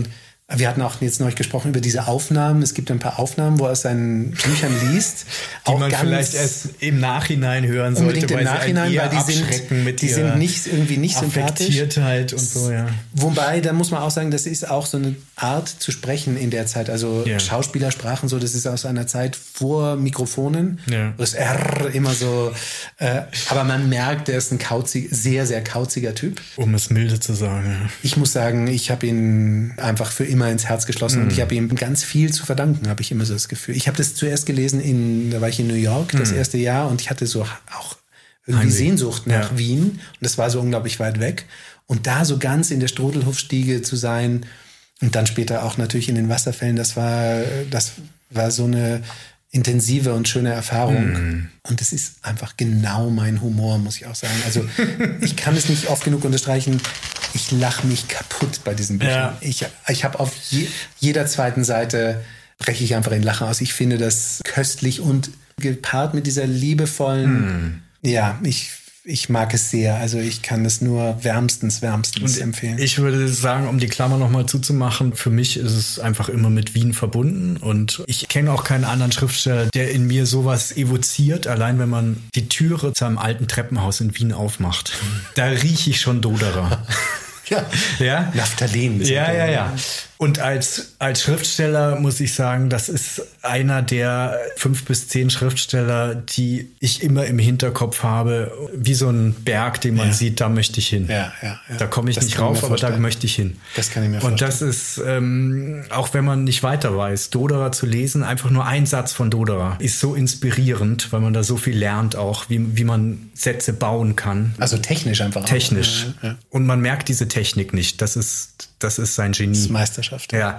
Wir hatten auch jetzt neulich gesprochen über diese Aufnahmen. Es gibt ein paar Aufnahmen, wo er aus seinen Büchern liest. Die auch man vielleicht erst im Nachhinein hören sollte. Unbedingt im Nachhinein, weil die sind, mit die sind nicht, irgendwie nicht sympathisch. Und so, ja. Wobei, da muss man auch sagen, das ist auch so eine Art zu sprechen in der Zeit. Also ja. Schauspieler sprachen so, das ist aus einer Zeit vor Mikrofonen. Ja. Das R immer so. Äh, aber man merkt, der ist ein kauzig, sehr, sehr kauziger Typ. Um es milde zu sagen. Ja. Ich muss sagen, ich habe ihn einfach für immer ins Herz geschlossen. Mm. Und ich habe ihm ganz viel zu verdanken, habe ich immer so das Gefühl. Ich habe das zuerst gelesen, in, da war ich in New York, das mm. erste Jahr, und ich hatte so auch irgendwie Heimweh. Sehnsucht nach ja. Wien. Und das war so unglaublich weit weg. Und da so ganz in der Strudelhofstiege zu sein und dann später auch natürlich in den Wasserfällen, das war, das war so eine intensive und schöne Erfahrung. Mm. Und es ist einfach genau mein Humor, muss ich auch sagen. Also ich kann es nicht oft genug unterstreichen. Ich lache mich kaputt bei diesen Büchern. Ja. Ich, ich habe auf je, jeder zweiten Seite breche ich einfach in Lachen aus. Ich finde das köstlich und gepaart mit dieser liebevollen, mm. ja, ich Ich mag es sehr. Also ich kann es nur wärmstens, wärmstens und empfehlen. Ich würde sagen, um die Klammer nochmal zuzumachen, für mich ist es einfach immer mit Wien verbunden. Und ich kenne auch keinen anderen Schriftsteller, der in mir sowas evoziert. Allein wenn man die Türe zu einem alten Treppenhaus in Wien aufmacht, da rieche ich schon Doderer. Ja, ja? Naphthalin. Ja, ja, ja. Und als, als Schriftsteller muss ich sagen, das ist einer der fünf bis zehn Schriftsteller, die ich immer im Hinterkopf habe, wie so ein Berg, den man ja. sieht, da möchte ich hin. Ja, ja, ja. Da komme ich das nicht rauf, aber da möchte ich hin. Das kann ich mir vorstellen. Und das ist, ähm, auch wenn man nicht weiter weiß, Doderer zu lesen, einfach nur ein Satz von Doderer ist so inspirierend, weil man da so viel lernt auch, wie, wie man Sätze bauen kann. Also technisch einfach. Technisch. Ja, ja. Und man merkt diese Technik nicht. Das ist, das ist sein Genie. Das ist Meisterschaft. Ja.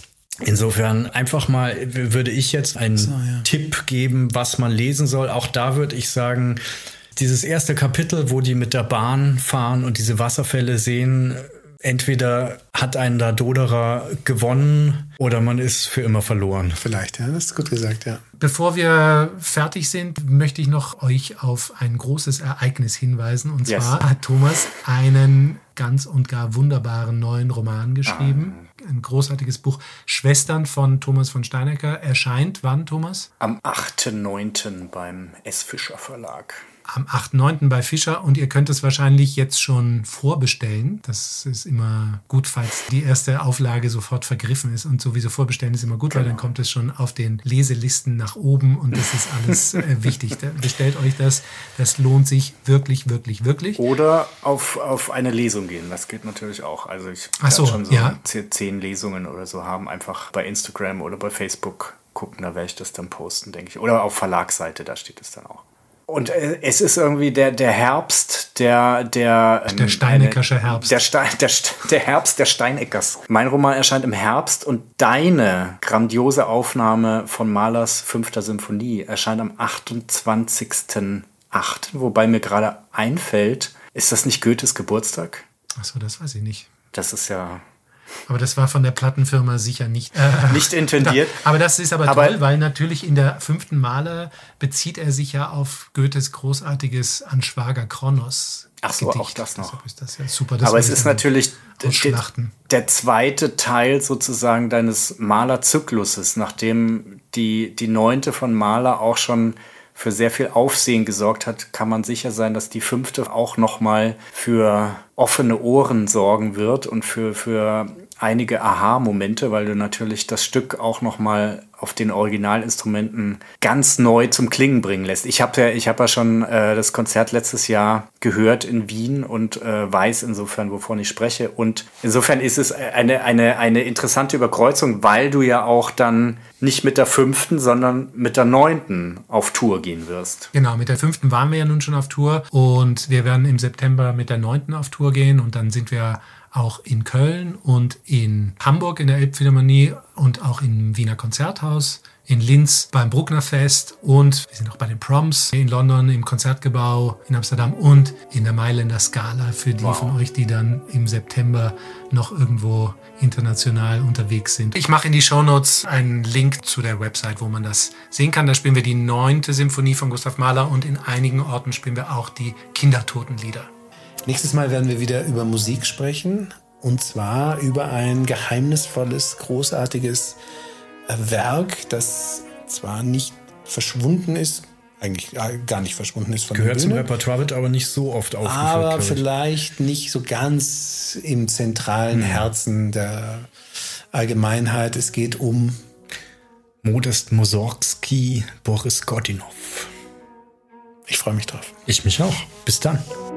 Insofern einfach mal, würde ich jetzt einen so, ja. Tipp geben, was man lesen soll. Auch da würde ich sagen, dieses erste Kapitel, wo die mit der Bahn fahren und diese Wasserfälle sehen, entweder hat einen da Doderer gewonnen oder man ist für immer verloren. Vielleicht, ja, das ist gut gesagt, ja. Bevor wir fertig sind, möchte ich noch euch auf ein großes Ereignis hinweisen. Und yes. zwar hat Thomas einen ganz und gar wunderbaren neuen Roman geschrieben. Ah. Ein großartiges Buch. Schwestern von Thomas von Steinecker erscheint wann, Thomas? Am achten neunten beim S. Fischer Verlag. Am achten neunten bei Fischer, und ihr könnt es wahrscheinlich jetzt schon vorbestellen. Das ist immer gut, falls die erste Auflage sofort vergriffen ist, und sowieso vorbestellen ist immer gut, genau. weil dann kommt es schon auf den Leselisten nach oben und das ist alles äh, wichtig. Bestellt euch das, das lohnt sich wirklich, wirklich, wirklich. Oder auf, auf eine Lesung gehen, das geht natürlich auch. Also ich kann so, schon so ja. zehn Lesungen oder so haben, einfach bei Instagram oder bei Facebook gucken, da werde ich das dann posten, denke ich. Oder auf Verlagsseite, da steht es dann auch. Und äh, es ist irgendwie der, der Herbst, der... Der, ähm, der Steineckersche Herbst. Der, Stein, der, der Herbst der Steineckers. Mein Roman erscheint im Herbst und deine grandiose Aufnahme von Mahlers fünfter Symphonie erscheint am achtundzwanzigsten achten Wobei mir gerade einfällt, ist das nicht Goethes Geburtstag? Achso, das weiß ich nicht. Das ist ja... Aber das war von der Plattenfirma sicher nicht. Äh, nicht intendiert. Da, aber das ist aber, aber toll, weil natürlich in der fünften Maler bezieht er sich ja auf Goethes großartiges An Schwager Kronos. Ach so, Gedicht. Auch das noch. Deshalb ist das ja super. Das aber es ist natürlich der, der zweite Teil sozusagen deines Maler-Zykluses, nachdem die, die neunte von Maler auch schon für sehr viel Aufsehen gesorgt hat, kann man sicher sein, dass die fünfte auch nochmal für offene Ohren sorgen wird und für, für einige Aha-Momente, weil du natürlich das Stück auch nochmal auf den Originalinstrumenten ganz neu zum Klingen bringen lässt. Ich habe ja, ich hab ja schon äh, das Konzert letztes Jahr gehört in Wien und äh, weiß insofern, wovon ich spreche. Und insofern ist es eine, eine, eine interessante Überkreuzung, weil du ja auch dann nicht mit der fünften, sondern mit der neunten auf Tour gehen wirst. Genau, mit der fünften waren wir ja nun schon auf Tour und wir werden im September mit der neunten auf Tour gehen und dann sind wir auch in Köln und in Hamburg in der Elbphilharmonie und auch im Wiener Konzerthaus, in Linz beim Brucknerfest und wir sind auch bei den Proms in London im Konzertgebau in Amsterdam und in der Mailänder Scala für die wow. von euch, die dann im September noch irgendwo international unterwegs sind. Ich mache in die Shownotes einen Link zu der Website, wo man das sehen kann. Da spielen wir die neunte Symphonie von Gustav Mahler und in einigen Orten spielen wir auch die Kindertotenlieder. Nächstes Mal werden wir wieder über Musik sprechen Und zwar über ein geheimnisvolles, großartiges Werk, das zwar nicht verschwunden ist, eigentlich gar nicht verschwunden ist von der Bühne. Gehört zum Repertoire, wird aber nicht so oft aufgeführt. Aber vielleicht nicht so ganz im zentralen Herzen der Allgemeinheit. Es geht um Modest Mussorgsky, Boris Godunov. Ich freue mich drauf. Ich mich auch. Bis dann.